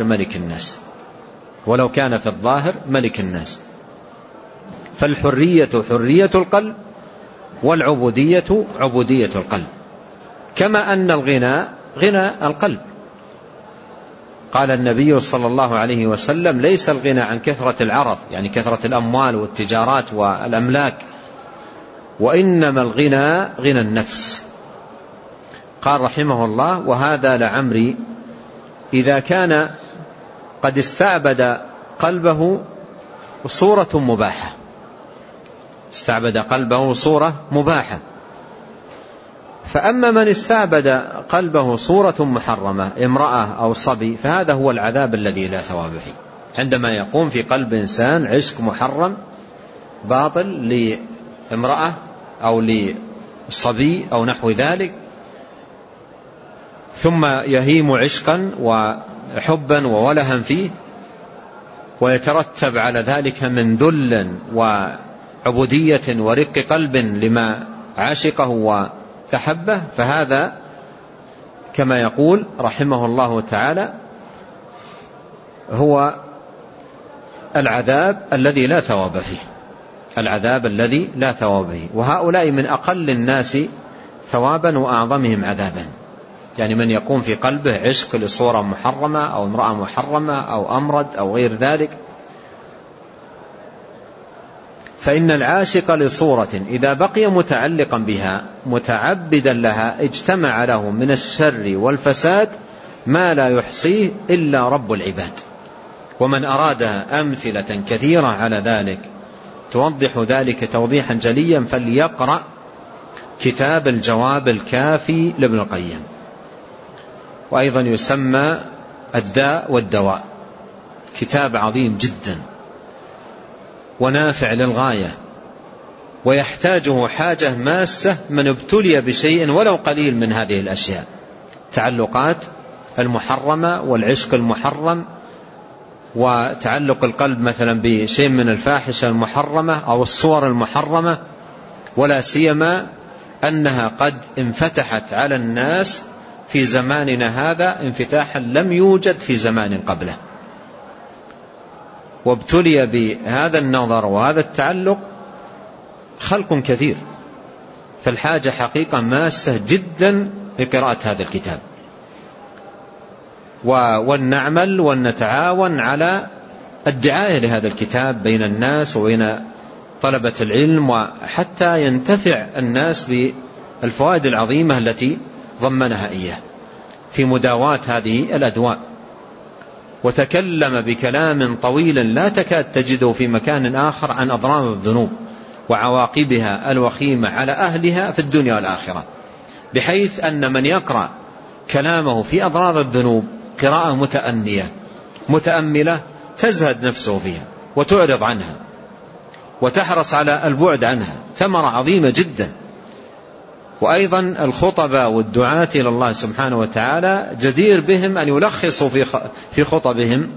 ملك الناس. فالحرية حرية القلب والعبودية عبودية القلب، كما أن الغنى غنى القلب. قال النبي صلى الله عليه وسلم: ليس الغنى عن كثرة العرض، يعني كثرة الأموال والتجارات والأملاك، وإنما الغنى غنى النفس. قال رحمه الله: وهذا لعمري إذا كان قد استعبد قلبه صورة مباحة، استعبد قلبه صورة مباحة. فأما من استعبد قلبه صورة محرمة، امرأة أو صبي، فهذا هو العذاب الذي لا ثواب فيه. عندما يقوم في قلب إنسان عشق محرم باطل لامرأة أو لصبي أو نحو ذلك، ثم يهيم عشقا وحبا وولها فيه، ويترتب على ذلك من ذل وعبودية ورق قلب لما عاشقه وتحبه، فهذا كما يقول رحمه الله تعالى هو العذاب الذي لا ثواب فيه، العذاب الذي لا ثواب فيه. وهؤلاء من أقل الناس ثوابا وأعظمهم عذابا. يعني من يقوم في قلبه عشق لصورة محرمة أو امرأة محرمة أو أمرد أو غير ذلك، فإن العاشق لصورة إذا بقي متعلقا بها متعبدا لها اجتمع له من الشر والفساد ما لا يحصيه إلا رب العباد. ومن أراد أمثلة كثيرة على ذلك توضح ذلك توضيحا جليا فليقرأ كتاب الجواب الكافي لابن القيم، وأيضا يسمى الداء والدواء، كتاب عظيم جدا ونافع للغاية، ويحتاجه حاجة ماسة من ابتلي بشيء ولو قليل من هذه الأشياء، تعلقات المحرمة والعشق المحرم، وتعلق القلب مثلا بشيء من الفاحشة المحرمة أو الصور المحرمة، ولا سيما أنها قد انفتحت على الناس في زماننا هذا انفتاحا لم يوجد في زمان قبله، وابتلي بهذا النظر وهذا التعلق خلق كثير. فالحاجة حقيقة ماسة جدا لقراءة هذا الكتاب، ولنعمل ونتعاون على الدعاية لهذا الكتاب بين الناس وبين طلبة العلم، وحتى ينتفع الناس بالفوائد العظيمة التي ضمنها إياه في مداواة هذه الأدواء. وتكلم بكلام طويل لا تكاد تجده في مكان آخر عن أضرار الذنوب وعواقبها الوخيمة على أهلها في الدنيا والآخرة، بحيث أن من يقرأ كلامه في أضرار الذنوب قراءة متأنية متأملة تزهد نفسه فيها وتعرض عنها وتحرص على البعد عنها، ثمرة عظيمة جدا. وأيضا الخطباء والدعاة إلى الله سبحانه وتعالى جدير بهم أن يلخصوا في خطبهم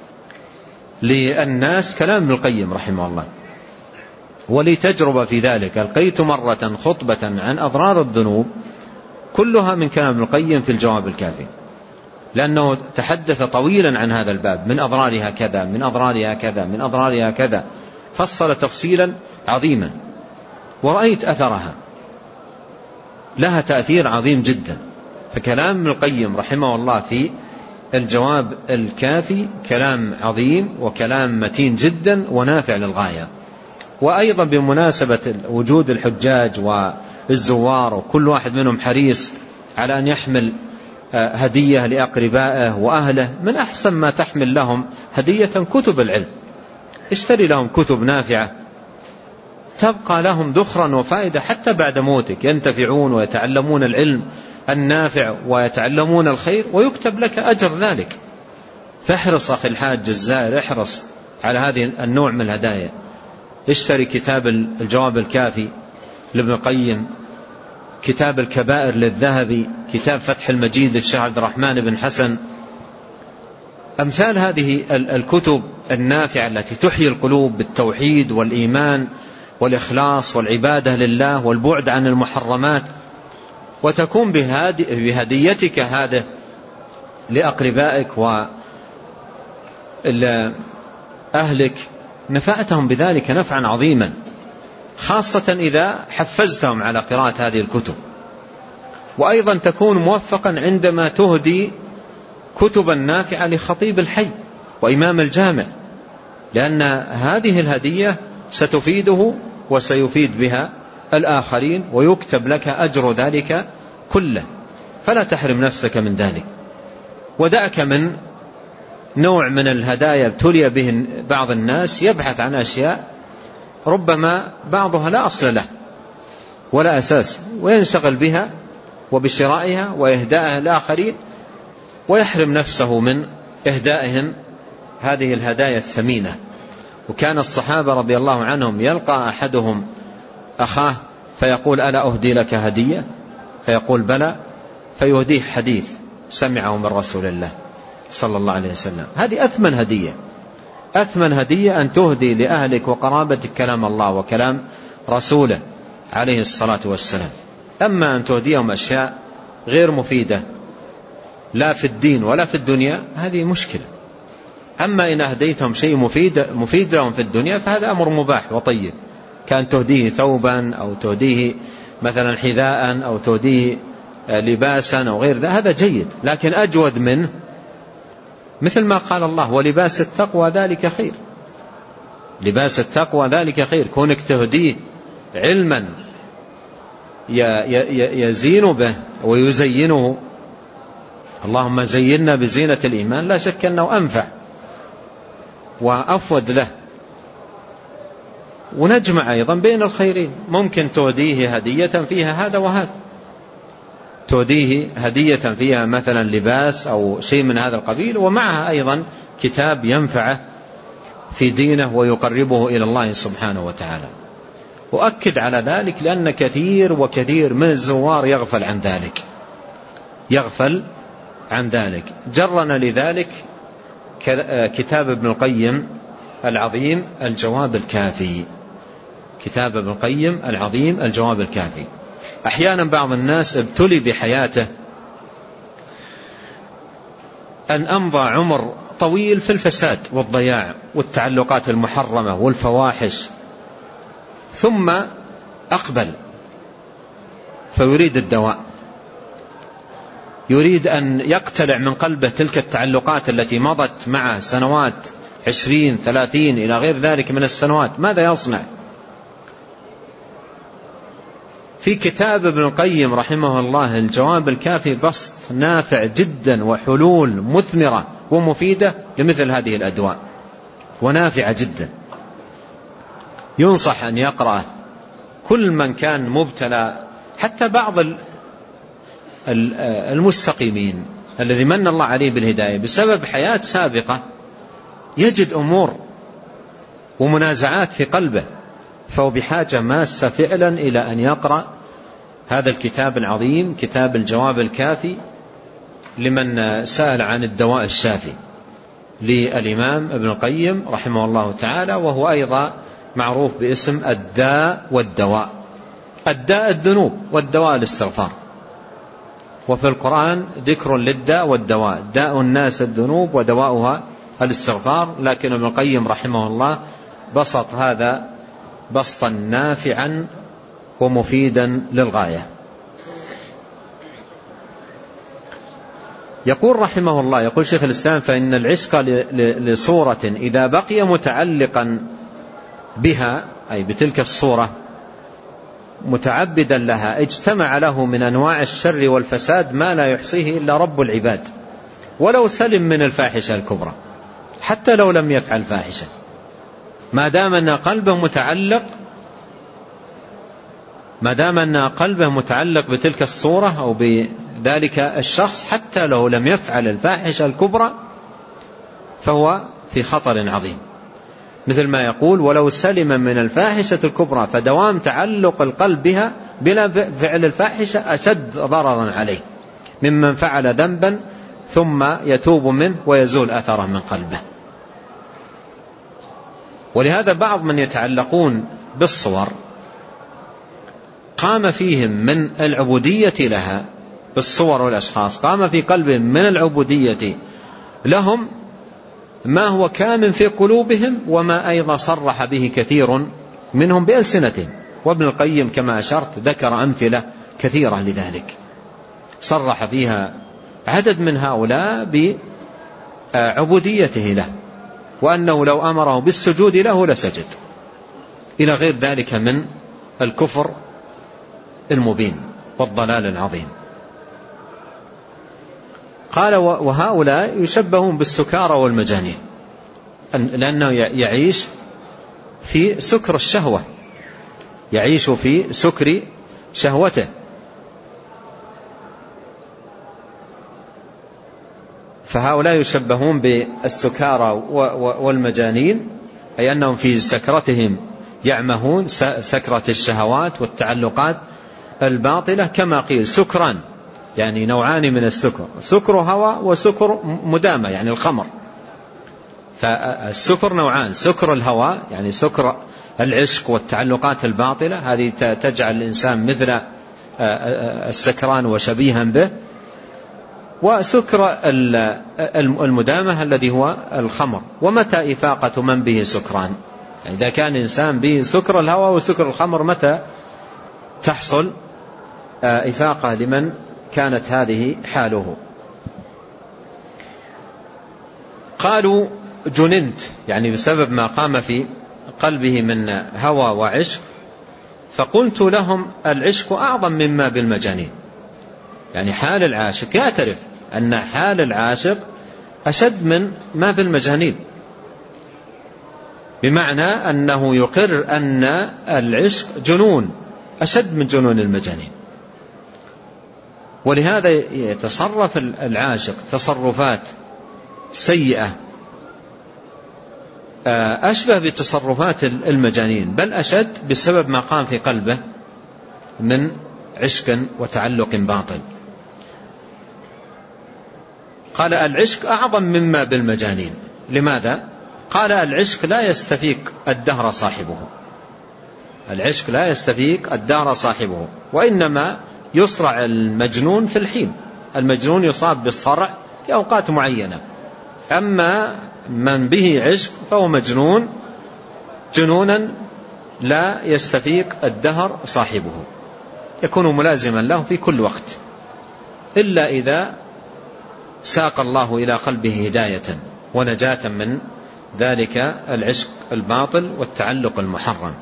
للناس كلام ابن القيم رحمه الله. ولي تجربة في ذلك، ألقيت مرة خطبة عن أضرار الذنوب كلها من كلام ابن القيم في الجواب الكافي، لأنه تحدث طويلا عن هذا الباب، من أضرارها كذا، من أضرارها كذا، من أضرارها كذا، فصل تفصيلا عظيما، ورأيت أثرها، لها تأثير عظيم جدا. فكلام ابن القيم رحمه الله في الجواب الكافي كلام عظيم وكلام متين جدا ونافع للغاية. وأيضا بمناسبة وجود الحجاج والزوار وكل واحد منهم حريص على أن يحمل هدية لأقربائه وأهله، من أحسن ما تحمل لهم هدية كتب العلم، اشتري لهم كتب نافعة تبقى لهم ذخرا وفائدة حتى بعد موتك، ينتفعون ويتعلمون العلم النافع ويتعلمون الخير ويكتب لك أجر ذلك. فاحرص أخي الحاج الزائر، احرص على هذه النوع من الهدايا. اشتري كتاب الجواب الكافي لابن القيم، كتاب الكبائر للذهبي، كتاب فتح المجيد للشيخ عبد الرحمن بن حسن. أمثال هذه الكتب النافعة التي تحيي القلوب بالتوحيد والإيمان والإخلاص والعبادة لله والبعد عن المحرمات، وتكون بهديتك هذا لأقربائك وأهلك، نفعتهم بذلك نفعا عظيما، خاصة إذا حفزتهم على قراءة هذه الكتب. وأيضا تكون موفقا عندما تهدي كتبا نافعة لخطيب الحي وإمام الجامع، لأن هذه الهدية ستفيده وسيفيد بها الآخرين ويكتب لك أجر ذلك كله، فلا تحرم نفسك من ذلك. ودعك من نوع من الهدايا ابتلي به بعض الناس يبحث عن أشياء ربما بعضها لا أصل له ولا أساس، وينشغل بها وبشرائها وإهدائها لآخرين، ويحرم نفسه من إهدائهم هذه الهدايا الثمينة. وكان الصحابة رضي الله عنهم يلقى أحدهم أخاه فيقول: ألا أهدي لك هدية؟ فيقول: بلى، فيهديه حديث سمعه من رسول الله صلى الله عليه وسلم. هذه أثمن هدية، أثمن هدية أن تهدي لأهلك وقرابتك كلام الله وكلام رسوله عليه الصلاة والسلام. أما أن تهديهم أشياء غير مفيدة لا في الدين ولا في الدنيا هذه مشكلة. أما إن أهديتهم شيء مفيد لهم في الدنيا فهذا أمر مباح وطيب، كان تهديه ثوبا أو تهديه مثلا حذاء أو تهديه لباسا أو غير ذلك، هذا جيد. لكن أجود منه مثل ما قال الله: ولباس التقوى ذلك خير. لباس التقوى ذلك خير. كونك تهديه علما يزين به ويزينه، اللهم زينا بزينة الإيمان، لا شك أنه أنفع وأفود له. ونجمع أيضا بين الخيرين، ممكن تهديه هدية فيها هذا وهذا، تهديه هدية فيها مثلا لباس أو شيء من هذا القبيل، ومعها أيضا كتاب ينفعه في دينه ويقربه إلى الله سبحانه وتعالى. وأكد على ذلك لأن كثير من الزوار يغفل عن ذلك. جرنا لذلك كتاب ابن القيم العظيم الجواب الكافي. كتاب ابن القيم العظيم الجواب الكافي. أحيانا بعض الناس ابتلي بحياته أن أمضى عمر طويل في الفساد والضياع والتعلقات المحرمة والفواحش، ثم أقبل فيريد الدواء، يريد أن يقتلع من قلبه تلك التعلقات التي مضت معه سنوات 20 30 إلى غير ذلك من السنوات. ماذا يصنع؟ في كتاب ابن القيم رحمه الله الجواب الكافي بسط نافع جدا وحلول مثمرة ومفيدة لمثل هذه الأدواء، ونافعة جدا. ينصح أن يقرأ كل من كان مبتلى، حتى بعض المستقيمين الذي من الله عليه بالهداية بسبب حياة سابقة يجد أمور ومنازعات في قلبه، فهو بحاجة ماسة فعلا إلى أن يقرأ هذا الكتاب العظيم، كتاب الجواب الكافي لمن سأل عن الدواء الشافي للإمام ابن القيم رحمه الله تعالى، وهو أيضا معروف باسم الداء والدواء. الداء الذنوب والدواء الاستغفار، وفي القرآن ذكر للداء والدواء، داء الناس الذنوب ودواؤها الاستغفار. لكن ابن القيم رحمه الله بسط هذا بسطا نافعا ومفيدا للغاية. يقول رحمه الله، يقول شيخ الإسلام: فإن العشق لصورة إذا بقي متعلقا بها، أي بتلك الصورة، متعبدا لها، اجتمع له من أنواع الشر والفساد ما لا يحصيه إلا رب العباد، ولو سلم من الفاحشة الكبرى، حتى لو لم يفعل فاحشة، ما دام أن قلبه متعلق بتلك الصورة أو بذلك الشخص، حتى لو لم يفعل الفاحشة الكبرى فهو في خطر عظيم. مثل ما يقول: ولو سلم من الفاحشة الكبرى فدوام تعلق القلب بها بلا فعل الفاحشة أشد ضررا عليه ممن فعل ذنبا ثم يتوب منه ويزول أثره من قلبه. ولهذا بعض من يتعلقون بالصور قام فيهم من العبودية لها، بالصور والأشخاص قام في قلبهم من العبودية لهم ما هو كامن في قلوبهم، وما أيضا صرح به كثير منهم بألسنتهم. وابن القيم كما أشرت ذكر أمثلة كثيرة لذلك، صرح فيها عدد من هؤلاء بعبوديته له، وأنه لو أمره بالسجود له لسجد، إلى غير ذلك من الكفر المبين والضلال العظيم. قال وهؤلاء يشبهون بالسكارى والمجانين، لأنه يعيش في سكر الشهوة، يعيش في سكر شهوته. فهؤلاء يشبهون بالسكارى والمجانين، أي أنهم في سكرتهم يعمهون سكرة الشهوات والتعلقات الباطلة، كما قيل سكران، يعني نوعان من السكر، سكر هوى وسكر مدامة يعني الخمر. فالسكر نوعان، سكر الهوى يعني سكر العشق والتعلقات الباطلة، هذه تجعل الإنسان مثل السكران وشبيها به، وسكر المدامة الذي هو الخمر. ومتى إفاقة من به سكران؟ يعني إذا كان الإنسان به سكر الهوى وسكر الخمر، متى تحصل إفاقة لمن كانت هذه حاله؟ قالوا جننت، يعني بسبب ما قام في قلبه من هوى وعشق. فقلت لهم العشق أعظم مما بالمجانين، يعني حال العاشق يعترف أن حال العاشق أشد من ما بالمجانين، بمعنى أنه يقر أن العشق جنون أشد من جنون المجانين. ولهذا يتصرف العاشق تصرفات سيئة أشبه بتصرفات المجانين، بل أشد بسبب ما قام في قلبه من عشق وتعلق باطل. قال العشق أعظم مما بالمجانين. لماذا؟ قال العشق لا يستفيق الدهر صاحبه، العشق لا يستفيق الدهر صاحبه، وإنما يصرع المجنون في الحين، المجنون يصاب بالصرع في أوقات معينة، أما من به عشق فهو مجنون جنونا لا يستفيق الدهر صاحبه، يكون ملازما له في كل وقت، إلا إذا ساق الله إلى قلبه هداية ونجاة من ذلك العشق الباطل والتعلق المحرم.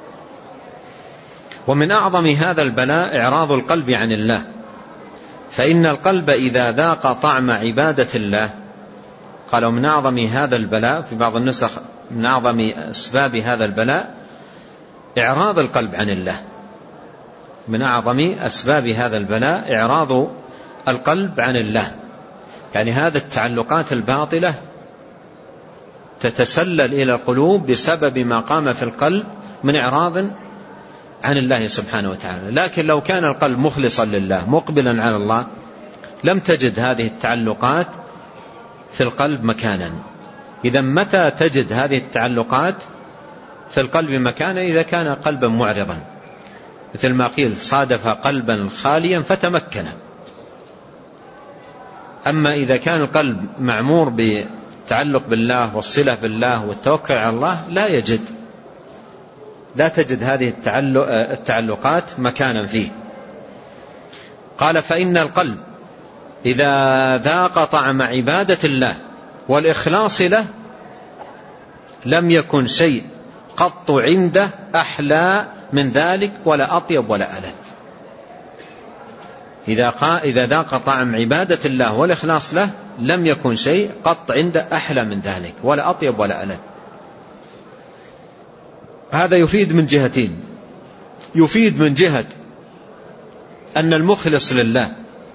ومن أعظم هذا البلاء إعراض القلب عن الله، فإن القلب إذا ذاق طعم عبادة الله، قالوا من أعظم هذا البلاء في بعض النسخ من أعظم أسباب هذا البلاء إعراض القلب عن الله، من أعظم أسباب هذا البلاء إعراض القلب عن الله، يعني هذا التعلقات الباطلة تتسلل إلى القلوب بسبب ما قام في القلب من إعراض عن الله سبحانه وتعالى. لكن لو كان القلب مخلصا لله مقبلا على الله لم تجد هذه التعلقات في القلب مكانا. إذا متى تجد هذه التعلقات في القلب مكانا؟ إذا كان قلبا معرضا، مثل ما قيل صادف قلبا خاليا فتمكن. أما إذا كان القلب معمور بالتعلق بالله والصلة بالله والتوكل على الله لا تجد هذه التعلقات مكانا فيه. قال فإن القلب إذا ذاق طعم عبادة الله والإخلاص له لم يكن شيء قط عنده أحلى من ذلك ولا أطيب ولا ألذ. إذا ذاق طعم عبادة الله والإخلاص له لم يكن شيء قط عنده أحلى من ذلك ولا أطيب ولا ألذ. هذا يفيد من جهتين، يفيد من جهة أن المخلص لله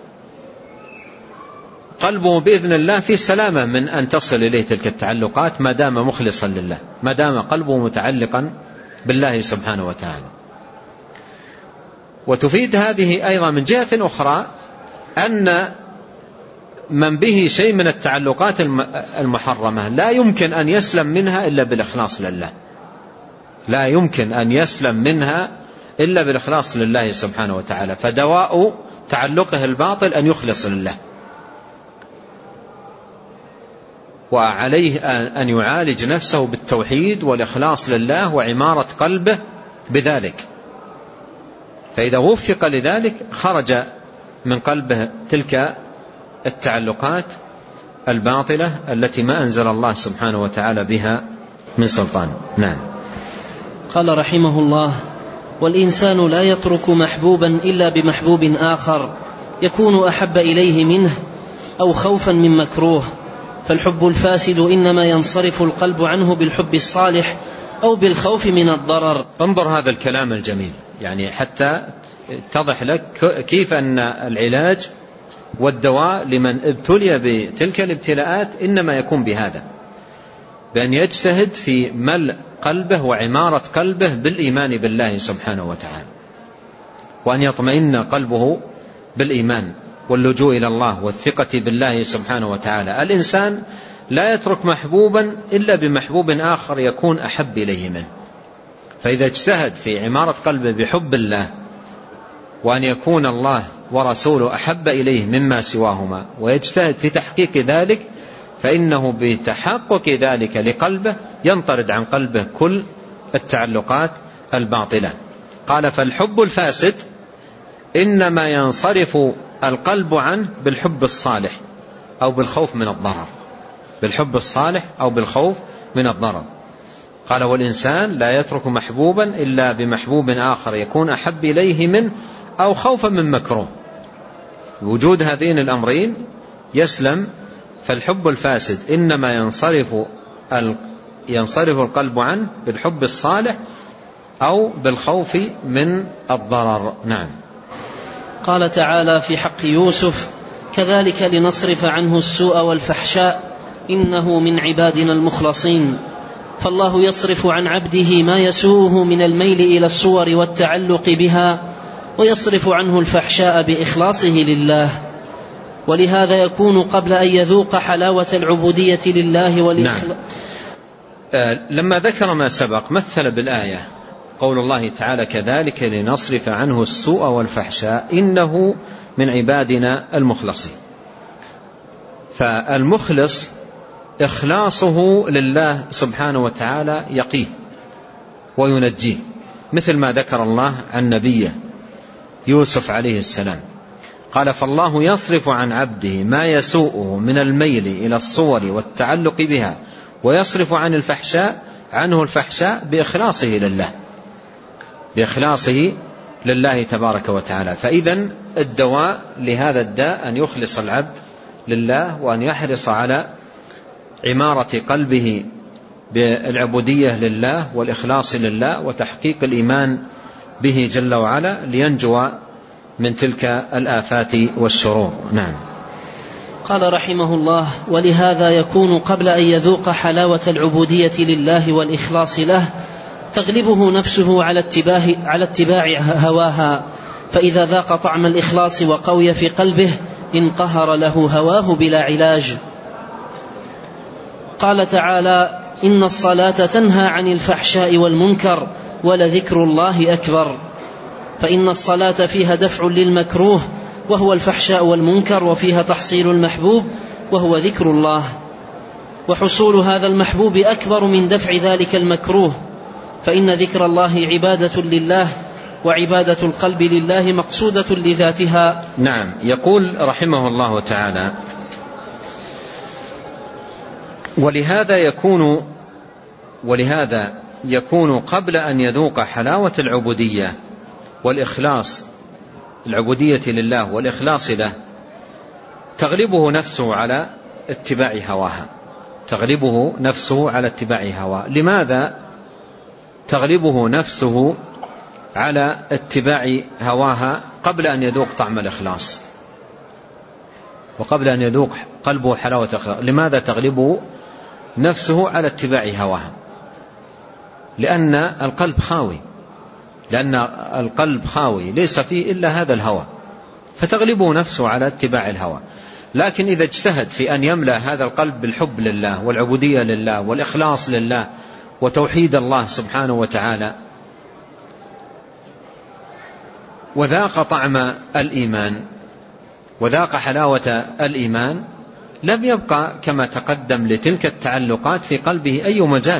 قلبه بإذن الله في سلامة من أن تصل إليه تلك التعلقات ما دام مخلصا لله، ما دام قلبه متعلقا بالله سبحانه وتعالى. وتفيد هذه أيضا من جهة أخرى أن من به شيء من التعلقات المحرمة لا يمكن أن يسلم منها إلا بالإخلاص لله، لا يمكن أن يسلم منها إلا بالإخلاص لله سبحانه وتعالى. فدواء تعلقه الباطل أن يخلص لله، وعليه أن يعالج نفسه بالتوحيد والإخلاص لله وعمارة قلبه بذلك. فإذا وفق لذلك خرج من قلبه تلك التعلقات الباطلة التي ما أنزل الله سبحانه وتعالى بها من سلطان. نعم. قال رحمه الله: والإنسان لا يترك محبوبا إلا بمحبوب آخر يكون أحب إليه منه، أو خوفا من مكروه، فالحب الفاسد إنما ينصرف القلب عنه بالحب الصالح أو بالخوف من الضرر. انظر هذا الكلام الجميل، يعني حتى اتضح لك كيف أن العلاج والدواء لمن ابتلي بتلك الابتلاءات إنما يكون بهذا، بأن يجتهد في ملء قلبه وعمارة قلبه بالإيمان بالله سبحانه وتعالى، وأن يطمئن قلبه بالإيمان واللجوء إلى الله والثقة بالله سبحانه وتعالى. الإنسان لا يترك محبوبا إلا بمحبوب آخر يكون أحب إليه منه، فإذا اجتهد في عمارة قلبه بحب الله وأن يكون الله ورسوله أحب إليه مما سواهما ويجتهد في تحقيق ذلك، فإنه بتحقق ذلك لقلبه ينطرد عن قلبه كل التعلقات الباطلة. قال فالحب الفاسد إنما ينصرف القلب عنه بالحب الصالح أو بالخوف من الضرر، بالحب الصالح أو بالخوف من الضرر. قال والإنسان لا يترك محبوبا إلا بمحبوب آخر يكون أحب إليه منه أو خوفا من مكروه. وجود هذين الأمرين يسلم. فالحب الفاسد إنما ينصرف القلب عنه بالحب الصالح أو بالخوف من الضرر. نعم. قال تعالى في حق يوسف كذلك لنصرف عنه السوء والفحشاء إنه من عبادنا المخلصين. فالله يصرف عن عبده ما يسوءه من الميل إلى الصور والتعلق بها، ويصرف عنه الفحشاء بإخلاصه لله، ولهذا يكون قبل أن يذوق حلاوة العبودية لله والإخلاص. لما ذكر ما سبق مثل بالآية قول الله تعالى كذلك لنصرف عنه السوء والفحشاء إنه من عبادنا المخلصين. فالمخلص إخلاصه لله سبحانه وتعالى يقيه وينجيه، مثل ما ذكر الله عن نبيه يوسف عليه السلام. قال فالله يصرف عن عبده ما يسوءه من الميل إلى الصور والتعلق بها، ويصرف عنه الفحشاء بإخلاصه لله، بإخلاصه لله تبارك وتعالى. فإذن الدواء لهذا الداء أن يخلص العبد لله، وأن يحرص على عمارة قلبه بالعبودية لله والإخلاص لله وتحقيق الإيمان به جل وعلا لينجو من تلك الآفات والشرور. نعم. قال رحمه الله ولهذا يكون قبل أن يذوق حلاوة العبودية لله والإخلاص له تغلبه نفسه على اتباع هواها، فإذا ذاق طعم الإخلاص وقوي في قلبه انقهر له هواه بلا علاج. قال تعالى إن الصلاة تنهى عن الفحشاء والمنكر ولذكر الله أكبر، فإن الصلاة فيها دفع للمكروه وهو الفحشاء والمنكر، وفيها تحصيل المحبوب وهو ذكر الله، وحصول هذا المحبوب أكبر من دفع ذلك المكروه، فإن ذكر الله عبادة لله، وعبادة القلب لله مقصودة لذاتها. نعم. يقول رحمه الله تعالى ولهذا يكون قبل أن يذوق حلاوة العبودية والإخلاص، العبودية لله والإخلاص له، تغلبه نفسه على اتباع هواه. لماذا تغلبه نفسه على اتباع هواها قبل أن يذوق طعم الإخلاص وقبل أن يذوق قلبه حلاوة الإخلاص؟ لماذا تغلبه نفسه على اتباع هواها؟ لأن القلب خاوي ليس فيه إلا هذا الهوى، فتغلبه نفسه على اتباع الهوى. لكن إذا اجتهد في أن يملأ هذا القلب بالحب لله والعبودية لله والإخلاص لله وتوحيد الله سبحانه وتعالى، وذاق طعم الإيمان وذاق حلاوة الإيمان، لم يبقى كما تقدم لتلك التعلقات في قلبه أي مجال.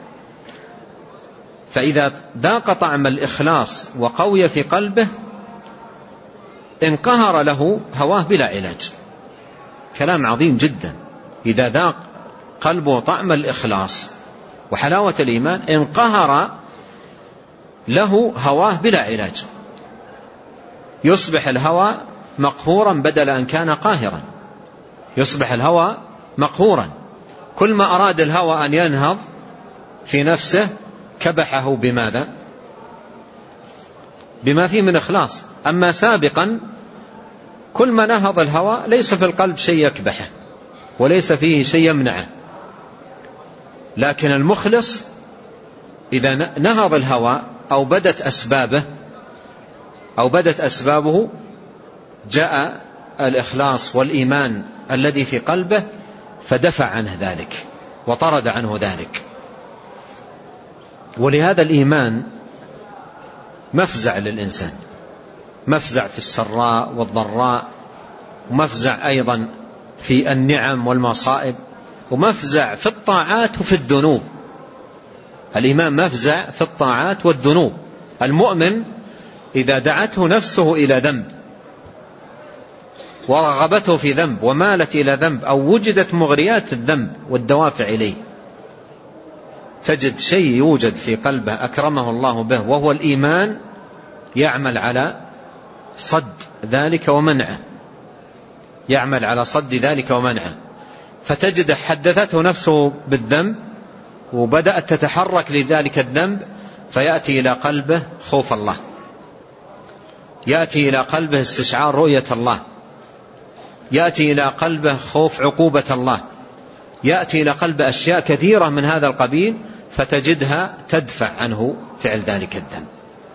فإذا ذاق طعم الإخلاص وقوي في قلبه انقهر له هواه بلا علاج. كلام عظيم جدا. إذا ذاق قلبه طعم الإخلاص وحلاوة الإيمان انقهر له هواه بلا علاج، يصبح الهوى مقهورا بدل أن كان قاهرا. يصبح الهوى مقهورا. كل ما أراد الهوى أن ينهض في نفسه كبحه بماذا؟ بما فيه من إخلاص. أما سابقا كل ما نهض الهوى ليس في القلب شيء يكبحه وليس فيه شيء يمنعه، لكن المخلص إذا نهض الهوى أو بدت أسبابه جاء الإخلاص والإيمان الذي في قلبه فدفع عنه ذلك وطرد عنه ذلك. ولهذا الإيمان مفزع للإنسان، مفزع في السراء والضراء، ومفزع أيضا في النعم والمصائب، ومفزع في الطاعات وفي الذنوب. الإيمان مفزع في الطاعات والذنوب. المؤمن إذا دعته نفسه إلى ذنب ورغبته في ذنب ومالت إلى ذنب أو وجدت مغريات الذنب والدوافع إليه، تجد شيء يوجد في قلبه أكرمه الله به وهو الإيمان يعمل على صد ذلك ومنعه، فتجد حدثته نفسه بالذنب وبدأت تتحرك لذلك الذنب، فيأتي إلى قلبه خوف الله، يأتي إلى قلبه استشعار رؤية الله، يأتي إلى قلبه خوف عقوبة الله، يأتي إلى قلبه أشياء كثيرة من هذا القبيل، فتجدها تدفع عنه فعل ذلك الذنب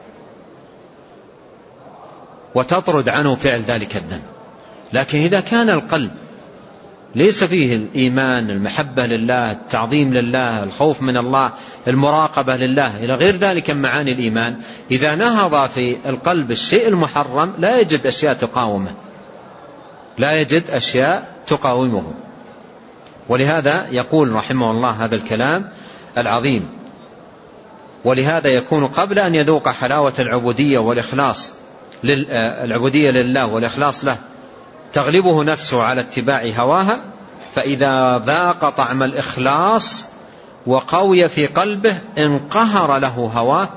وتطرد عنه فعل ذلك الذنب. لكن إذا كان القلب ليس فيه الإيمان، المحبة لله، التعظيم لله، الخوف من الله، المراقبة لله إلى غير ذلك من معاني الإيمان، إذا نهض في القلب الشيء المحرم لا يجد أشياء تقاومه. ولهذا يقول رحمه الله هذا الكلام العظيم: ولهذا يكون قبل أن يذوق حلاوة العبودية والإخلاص العبودية لله والإخلاص له تغلبه نفسه على اتباع هواها، فإذا ذاق طعم الإخلاص وقوي في قلبه انقهر له هواه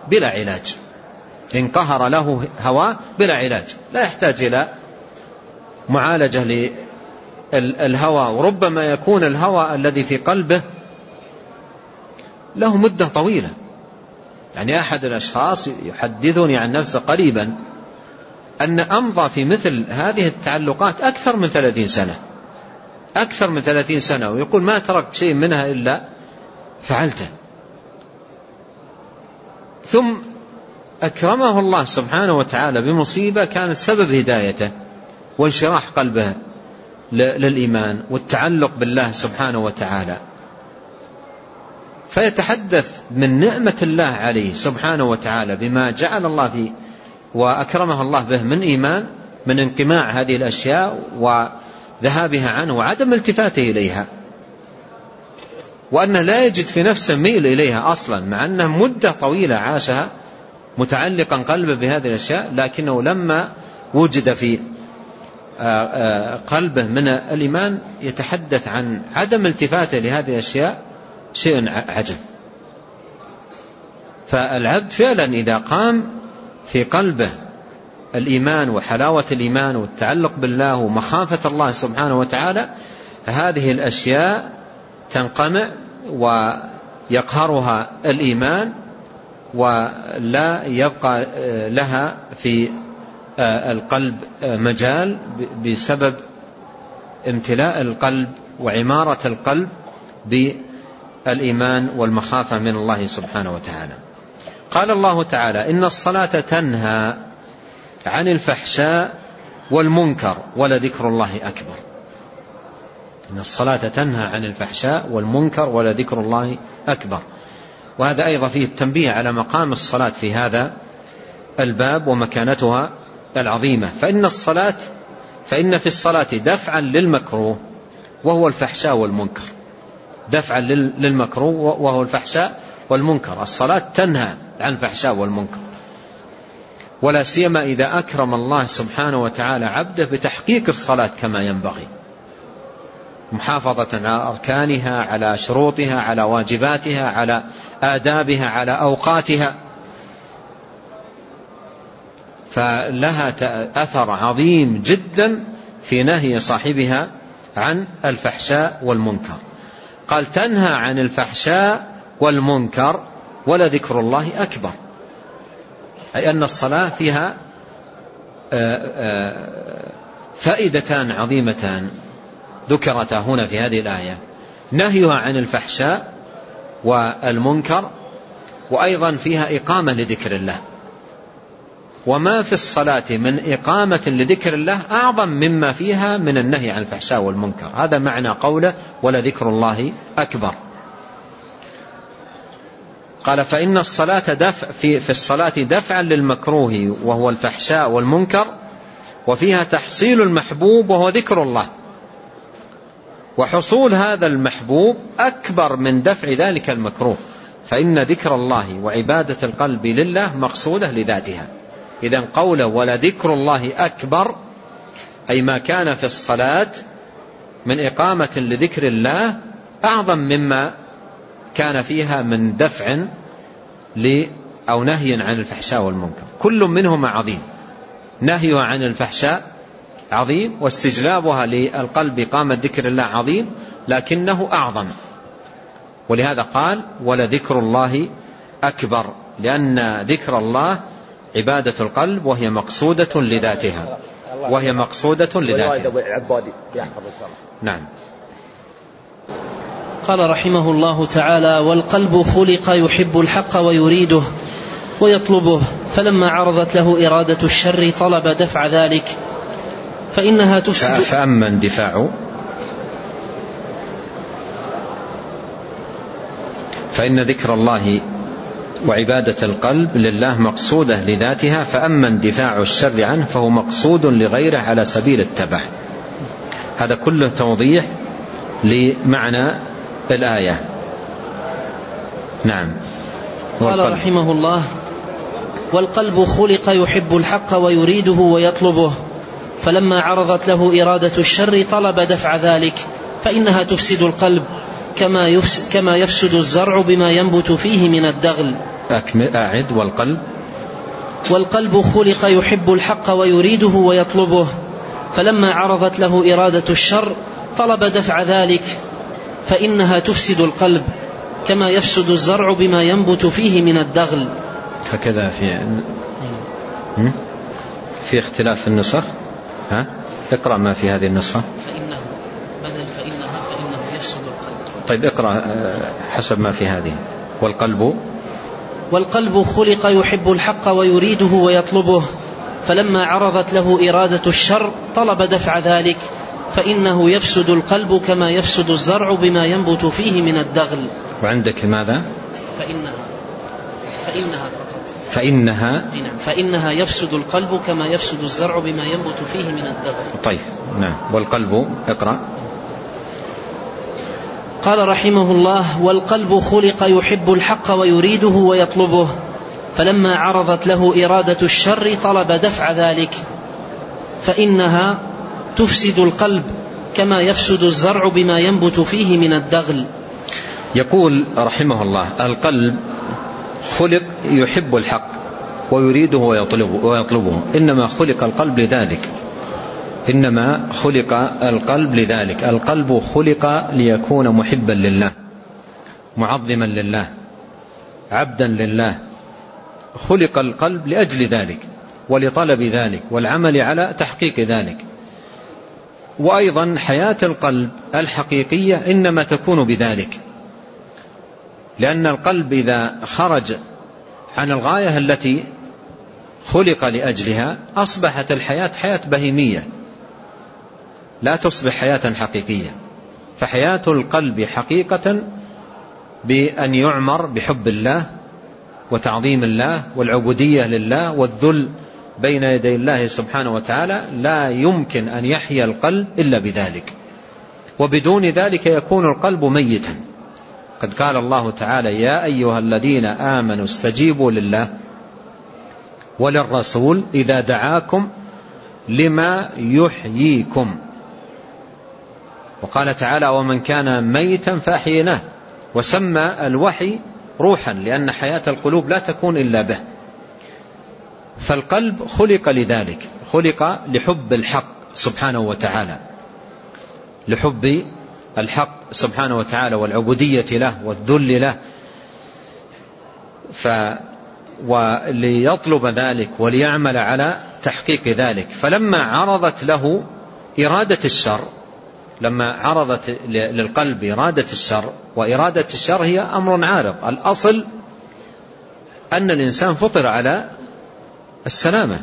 بلا علاج، لا يحتاج إلى معالجة للهوى. وربما يكون الهوى الذي في قلبه له مدة طويلة. يعني أحد الأشخاص يحدثني عن نفسه قريبا أن أمضى في مثل هذه التعلقات أكثر من 30 سنة، ويقول ما تركت شيء منها إلا فعلته. ثم أكرمه الله سبحانه وتعالى بمصيبة كانت سبب هدايته وانشراح قلبه للإيمان والتعلق بالله سبحانه وتعالى، فيتحدث من نعمة الله عليه سبحانه وتعالى بما جعل الله فيه وأكرمه الله به من إيمان، من انقماع هذه الأشياء وذهابها عنه وعدم التفاته إليها، وأنه لا يجد في نفسه ميل إليها أصلا، مع أنه مدة طويلة عاشها متعلقا قلبه بهذه الأشياء، لكنه لما وجد في قلبه من الإيمان يتحدث عن عدم التفاته لهذه الأشياء شيء عجب. فالعبد فعلا إذا قام في قلبه الإيمان وحلاوة الإيمان والتعلق بالله ومخافة الله سبحانه وتعالى، هذه الأشياء تنقمع ويقهرها الإيمان، ولا يبقى لها في القلب مجال بسبب امتلاء القلب وعمارة القلب بالإيمان والمخافة من الله سبحانه وتعالى. قال الله تعالى: إن الصلاة تنهى عن الفحشاء والمنكر ولذكر الله أكبر. إن الصلاة تنهى عن الفحشاء والمنكر ولذكر الله أكبر. وهذا أيضا فيه التنبيه على مقام الصلاة في هذا الباب ومكانتها العظيمة. فإن في الصلاة دفعا للمكروه وهو الفحشاء والمنكر، دفعا للمكروه وهو الفحشاء والمنكر. الصلاة تنهى عن الفحشاء والمنكر، ولا سيما إذا أكرم الله سبحانه وتعالى عبده بتحقيق الصلاة كما ينبغي، محافظة على أركانها، على شروطها، على واجباتها، على آدابها، على أوقاتها، فلها أثر عظيم جدا في نهي صاحبها عن الفحشاء والمنكر. قال تنهى عن الفحشاء والمنكر ولذكر الله أكبر، أي أن الصلاة فيها فائدتان عظيمتان ذكرتا هنا في هذه الآية: نهيها عن الفحشاء والمنكر، وأيضا فيها إقامة لذكر الله. وما في الصلاة من إقامة لذكر الله أعظم مما فيها من النهي عن الفحشاء والمنكر. هذا معنى قوله ولذكر الله أكبر. قال فإن الصلاة في الصلاة دفعا للمكروه وهو الفحشاء والمنكر، وفيها تحصيل المحبوب وهو ذكر الله، وحصول هذا المحبوب أكبر من دفع ذلك المكروه، فإن ذكر الله وعبادة القلب لله مقصودة لذاتها. إذن قوله ولذكر الله أكبر أي ما كان في الصلاة من إقامة لذكر الله أعظم مما كان فيها من دفع أو نهي عن الفحشاء والمنكر. كل منهما عظيم، نهيها عن الفحشاء عظيم، واستجلابها للقلب إقامة ذكر الله عظيم، لكنه أعظم. ولهذا قال ولذكر الله أكبر، لأن ذكر الله عبادة القلب وهي مقصودة لذاتها، وهي مقصودة لذاتها. نعم. قال رحمه الله تعالى: والقلب خلق يحب الحق ويريده ويطلبه، فلما عرضت له إرادة الشر طلب دفع ذلك فإنها تفسد. فأما اندفاع فإن ذكر الله وعبادة القلب لله مقصودة لذاتها، فأما اندفاع الشر عنه فهو مقصود لغيره على سبيل التبع. هذا كله توضيح لمعنى الآية. نعم. قال رحمه الله: والقلب خلق يحب الحق ويريده ويطلبه، فلما عرضت له إرادة الشر طلب دفع ذلك فإنها تفسد القلب كما يفسد الزرع بما ينبت فيه من الدغل. أعد. والقلب خلق يحب الحق ويريده ويطلبه، فلما عرضت له إرادة الشر طلب دفع ذلك فإنها تفسد القلب كما يفسد الزرع بما ينبت فيه من الدغل. هكذا في اختلاف في النسخ. اقرأ ما في هذه النسخة. فإنه بدل فإنه يفسد القلب. طيب اقرأ حسب ما في هذه. والقلب خلق يحب الحق ويريده ويطلبه، فلما عرضت له إرادة الشر طلب دفع ذلك فإنه يفسد القلب كما يفسد الزرع بما ينبت فيه من الدغل. وعندك ماذا؟ فإنها يفسد القلب كما يفسد الزرع بما ينبت فيه من الدغل. طيب نعم. والقلب اقرأ. قال رحمه الله: والقلب خلق يحب الحق ويريده ويطلبه، فلما عرضت له إرادة الشر طلب دفع ذلك فإنها تفسد القلب كما يفسد الزرع بما ينبت فيه من الدغل. يقول رحمه الله: القلب خلق يحب الحق ويريده ويطلبه، إنما خلق القلب لذلك. القلب خلق ليكون محبا لله، معظما لله، عبدا لله. خلق القلب لأجل ذلك ولطلب ذلك والعمل على تحقيق ذلك. وأيضا حياة القلب الحقيقية إنما تكون بذلك، لأن القلب إذا خرج عن الغاية التي خلق لأجلها أصبحت الحياة حياة بهيمية، لا تصبح حياة حقيقية. فحياة القلب حقيقة بأن يعمر بحب الله وتعظيم الله والعبودية لله والذل بين يدي الله سبحانه وتعالى. لا يمكن أن يحيا القلب إلا بذلك، وبدون ذلك يكون القلب ميتا. قد قال الله تعالى: يا أيها الذين آمنوا استجيبوا لله وللرسول إذا دعاكم لما يحييكم. وقال تعالى: ومن كان ميتا فأحييناه. وسمى الوحي روحا، لأن حياة القلوب لا تكون إلا به. فالقلب خلق لذلك، خلق لحب الحق سبحانه وتعالى، لحب الحق سبحانه وتعالى والعبودية له والذل له، وليطلب ذلك وليعمل على تحقيق ذلك. فلما عرضت له إرادة الشر، لما عرضت للقلب إرادة الشر، وإرادة الشر هي أمر عارض، الأصل أن الإنسان فطر على السلامة،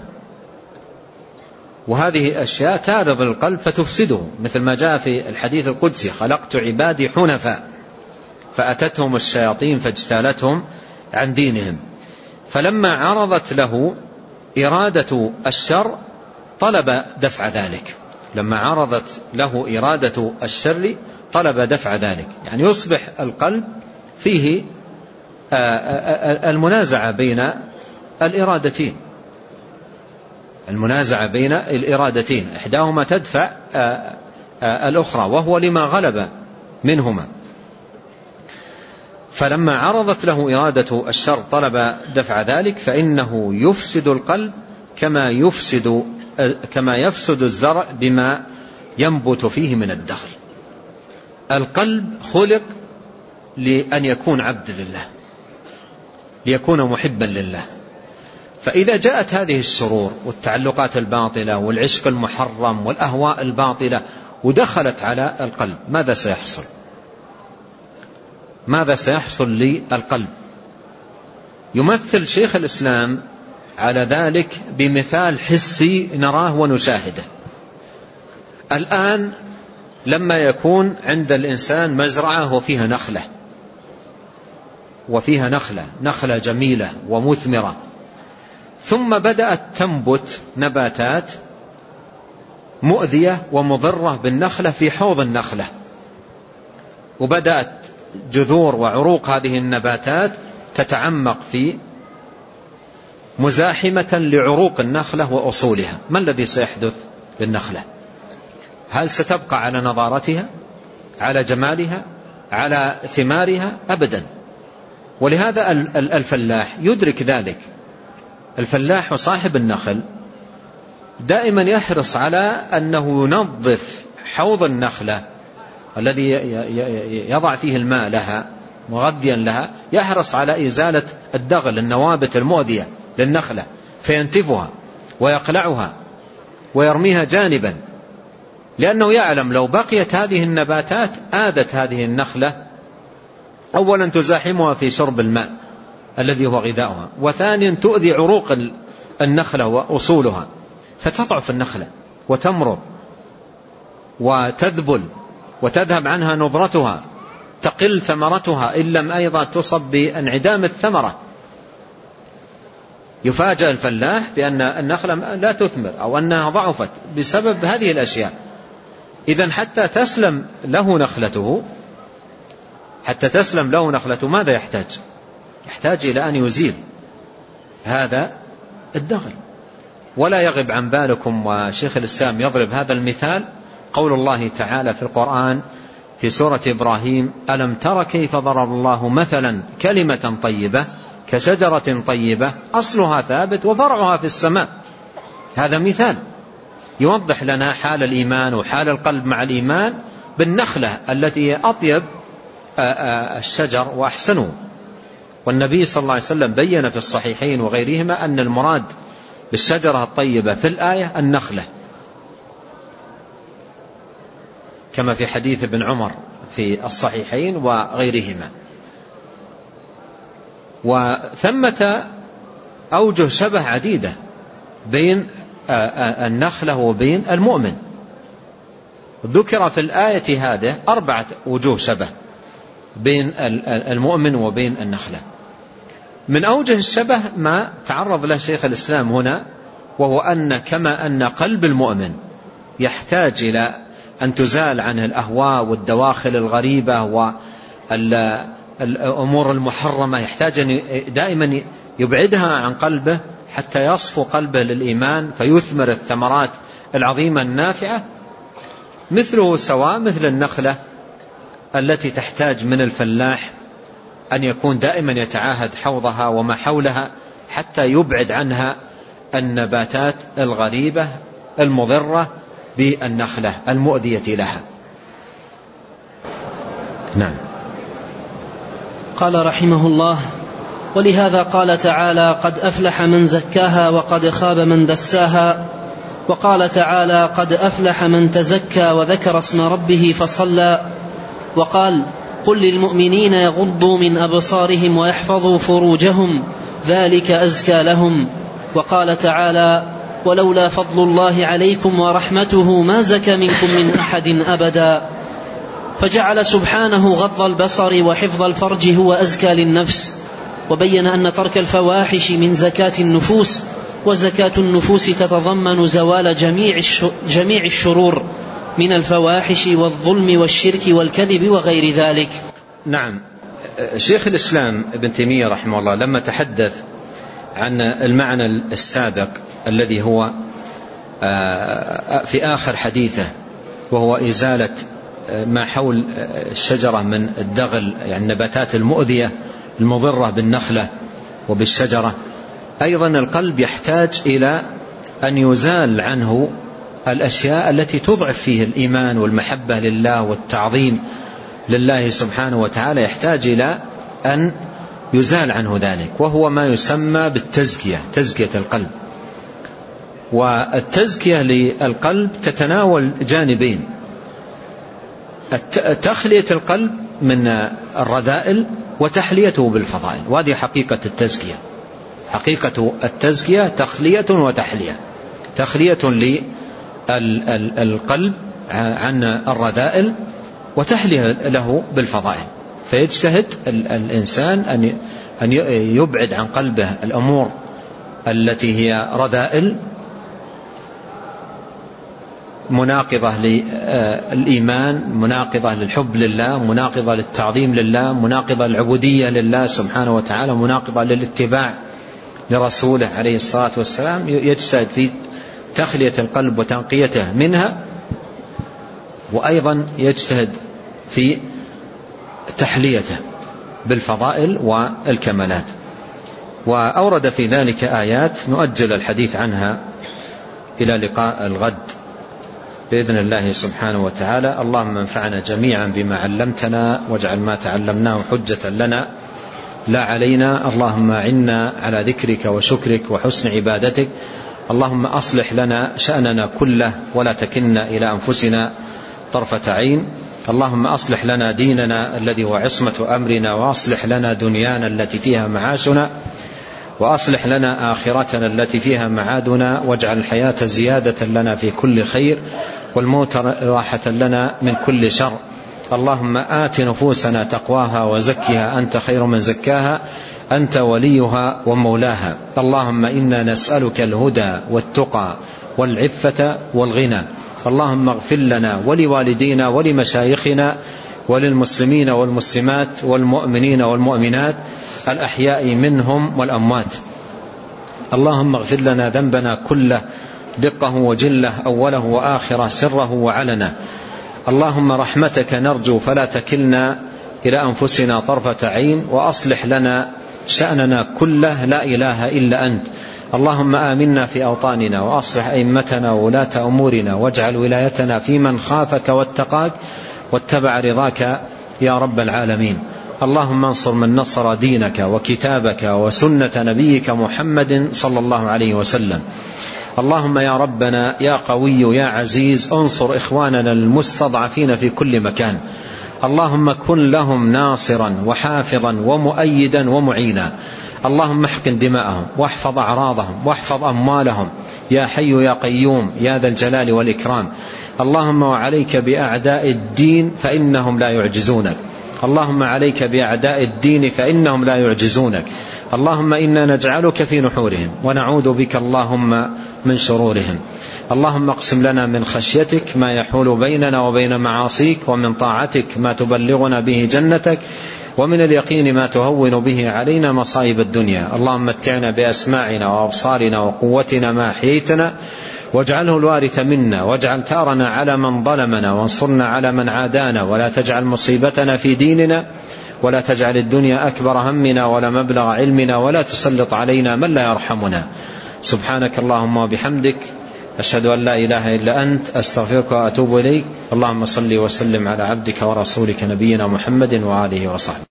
وهذه أشياء تعرض للقلب فتفسده، مثل ما جاء في الحديث القدسي: خلقت عبادي حنفاء فأتتهم الشياطين فاجتالتهم عن دينهم. فلما عرضت له إرادة الشر طلب دفع ذلك، لما عرضت له إرادة الشر طلب دفع ذلك، يعني يصبح القلب فيه المنازعة بين الإرادتين، المنازعة بين الإرادتين، إحداهما تدفع الأخرى، وهو لما غلب منهما. فلما عرضت له إرادة الشر طلب دفع ذلك، فإنه يفسد القلب كما يفسد الزرع بما ينبت فيه من الدخل. القلب خلق لأن يكون عبد لله، ليكون محبا لله، فإذا جاءت هذه الشرور والتعلقات الباطلة والعشق المحرم والأهواء الباطلة ودخلت على القلب، ماذا سيحصل؟ ماذا سيحصل للقلب؟ يمثل شيخ الإسلام على ذلك بمثال حسي نراه ونشاهده. الآن لما يكون عند الإنسان مزرعة وفيها نخلة جميلة ومثمرة، ثم بدأت تنبت نباتات مؤذية ومضرة بالنخلة في حوض النخلة، وبدأت جذور وعروق هذه النباتات تتعمق في مزاحمة لعروق النخلة وأصولها. ما الذي سيحدث للنخلة؟ هل ستبقى على نضارتها، على جمالها، على ثمارها؟ أبدا. ولهذا الفلاح يدرك ذلك. الفلاح وصاحب النخل دائما يحرص على أنه ينظف حوض النخلة الذي يضع فيه الماء لها مغذيا لها، يحرص على إزالة الدغل، النوابت المؤذية للنخلة، فينتفها ويقلعها ويرميها جانبا، لأنه يعلم لو بقيت هذه النباتات آذت هذه النخلة، أولا تزاحمها في شرب الماء الذي هو غذاؤها، وثانيا تؤذي عروق النخلة وأصولها، فتضعف النخلة وتمرض وتذبل وتذهب عنها نضرتها، تقل ثمرتها، إن لم أيضا تصب بانعدام الثمرة. يفاجأ الفلاح بأن النخلة لا تثمر أو أنها ضعفت بسبب هذه الأشياء. إذن حتى تسلم له نخلته ماذا يحتاج؟ يحتاج إلى أن يزيل هذا الدغل. ولا يغب عن بالكم، وشيخ الإسلام يضرب هذا المثال، قول الله تعالى في القرآن في سورة إبراهيم: ألم تر كيف ضرب الله مثلا كلمة طيبة كشجرة طيبة أصلها ثابت وفرعها في السماء. هذا مثال يوضح لنا حال الإيمان وحال القلب مع الإيمان بالنخلة التي أطيب الشجر وأحسنه. والنبي صلى الله عليه وسلم بين في الصحيحين وغيرهما أن المراد بالشجرة الطيبة في الآية النخلة، كما في حديث ابن عمر في الصحيحين وغيرهما. وثمة أوجه شبه عديدة بين النخلة وبين المؤمن، ذكر في الآية هذه 4 وجوه شبه بين المؤمن وبين النخلة. من أوجه الشبه ما تعرض له شيخ الإسلام هنا، وهو أن كما أن قلب المؤمن يحتاج إلى أن تزال عنه الأهواء والدواخل الغريبة والأمور المحرمة، يحتاج أن دائما يبعدها عن قلبه حتى يصفو قلبه للإيمان فيثمر الثمرات العظيمة النافعة. مثله سواء مثل النخلة التي تحتاج من الفلاح أن يكون دائما يتعاهد حوضها وما حولها حتى يبعد عنها النباتات الغريبة المضرة بالنخلة المؤذية لها. نعم. قال رحمه الله: ولهذا قال تعالى: قد أفلح من زكاها وقد خاب من دساها. وقال تعالى: قد أفلح من تزكى وذكر اسم ربه فصلى. وقال: قل للمؤمنين يغضوا من أبصارهم ويحفظوا فروجهم ذلك أزكى لهم. وقال تعالى: ولولا فضل الله عليكم ورحمته ما زكى منكم من أحد أبدا. فجعل سبحانه غض البصر وحفظ الفرج هو أزكى للنفس، وبين أن ترك الفواحش من زكاة النفوس، وزكاة النفوس تتضمن زوال جميع الشرور من الفواحش والظلم والشرك والكذب وغير ذلك. نعم. شيخ الإسلام ابن تيمية رحمه الله لما تحدث عن المعنى السابق الذي هو في آخر حديثه، وهو إزالة ما حول الشجرة من الدغل، يعني النباتات المؤذية المضرة بالنخلة وبالشجرة، أيضا القلب يحتاج إلى أن يزال عنه الأشياء التي تضعف فيه الإيمان والمحبة لله والتعظيم لله سبحانه وتعالى، يحتاج إلى أن يزال عنه ذلك، وهو ما يسمى بالتزكية، تزكية القلب. والتزكية للقلب تتناول جانبين: تخلية القلب من الرذائل وتحليته بالفضائل، وهذه حقيقة التزكية. حقيقة التزكية تخلية وتحلية. تخلية للقلب عن الرذائل وتحلية له بالفضائل. فيجتهد الإنسان أن يبعد عن قلبه الأمور التي هي رذائل مناقضة للإيمان، مناقضة للحب لله، مناقضة للتعظيم لله، مناقضة للعبودية لله سبحانه وتعالى، مناقضة للاتباع لرسوله عليه الصلاة والسلام. يجتهد في تخلية القلب وتنقيته منها، وأيضا يجتهد في تحليته بالفضائل والكمالات. وأورد في ذلك آيات نؤجل الحديث عنها إلى لقاء الغد بإذن الله سبحانه وتعالى. اللهم انفعنا جميعا بما علمتنا، واجعل ما تعلمناه حجة لنا لا علينا. اللهم أعنا على ذكرك وشكرك وحسن عبادتك. اللهم أصلح لنا شأننا كله ولا تكلنا إلى أنفسنا طرفة عين. اللهم أصلح لنا ديننا الذي هو عصمة أمرنا، وأصلح لنا دنيانا التي فيها معاشنا، وأصلح لنا آخرتنا التي فيها معادنا، واجعل الحياة زيادة لنا في كل خير، والموت راحة لنا من كل شر. اللهم آت نفوسنا تقواها وزكها أنت خير من زكاها، أنت وليها ومولاها. اللهم إنا نسألك الهدى والتقى والعفة والغنى. اللهم اغفر لنا ولوالدينا ولمشايخنا وللمسلمين والمسلمات والمؤمنين والمؤمنات الأحياء منهم والأموات. اللهم اغفر لنا ذنبنا كله، دقه وجله، أوله وآخره، سره وعلنه. اللهم رحمتك نرجو فلا تكلنا إلى أنفسنا طرفة عين، وأصلح لنا شأننا كله، لا إله إلا أنت. اللهم آمنا في أوطاننا، وأصلح أئمتنا وولاة أمورنا، واجعل ولايتنا في من خافك واتقاك واتبع رضاك يا رب العالمين. اللهم انصر من نصر دينك وكتابك وسنة نبيك محمد صلى الله عليه وسلم. اللهم يا ربنا يا قوي يا عزيز انصر إخواننا المستضعفين في كل مكان. اللهم كن لهم ناصرا وحافظا ومؤيدا ومعينا. اللهم احقن دماءهم واحفظ أعراضهم واحفظ أموالهم يا حي يا قيوم يا ذا الجلال والإكرام. اللهم وعليك بأعداء الدين فإنهم لا يعجزونك. اللهم عليك بأعداء الدين فإنهم لا يعجزونك. اللهم إنا نجعلك في نحورهم ونعوذ بك اللهم من شرورهم. اللهم اقسم لنا من خشيتك ما يحول بيننا وبين معاصيك، ومن طاعتك ما تبلغنا به جنتك، ومن اليقين ما تهون به علينا مصائب الدنيا. اللهم متعنا بأسماعنا وأبصارنا وقوتنا ما أحييتنا، واجعله الوارث منا، واجعل ثارنا على من ظلمنا، وانصرنا على من عادانا، ولا تجعل مصيبتنا في ديننا، ولا تجعل الدنيا أكبر همنا ولا مبلغ علمنا، ولا تسلط علينا من لا يرحمنا. سبحانك اللهم وبحمدك، أشهد أن لا إله إلا أنت، أستغفرك وأتوب إليك. اللهم صل وسلم على عبدك ورسولك نبينا محمد وآله وصحبه.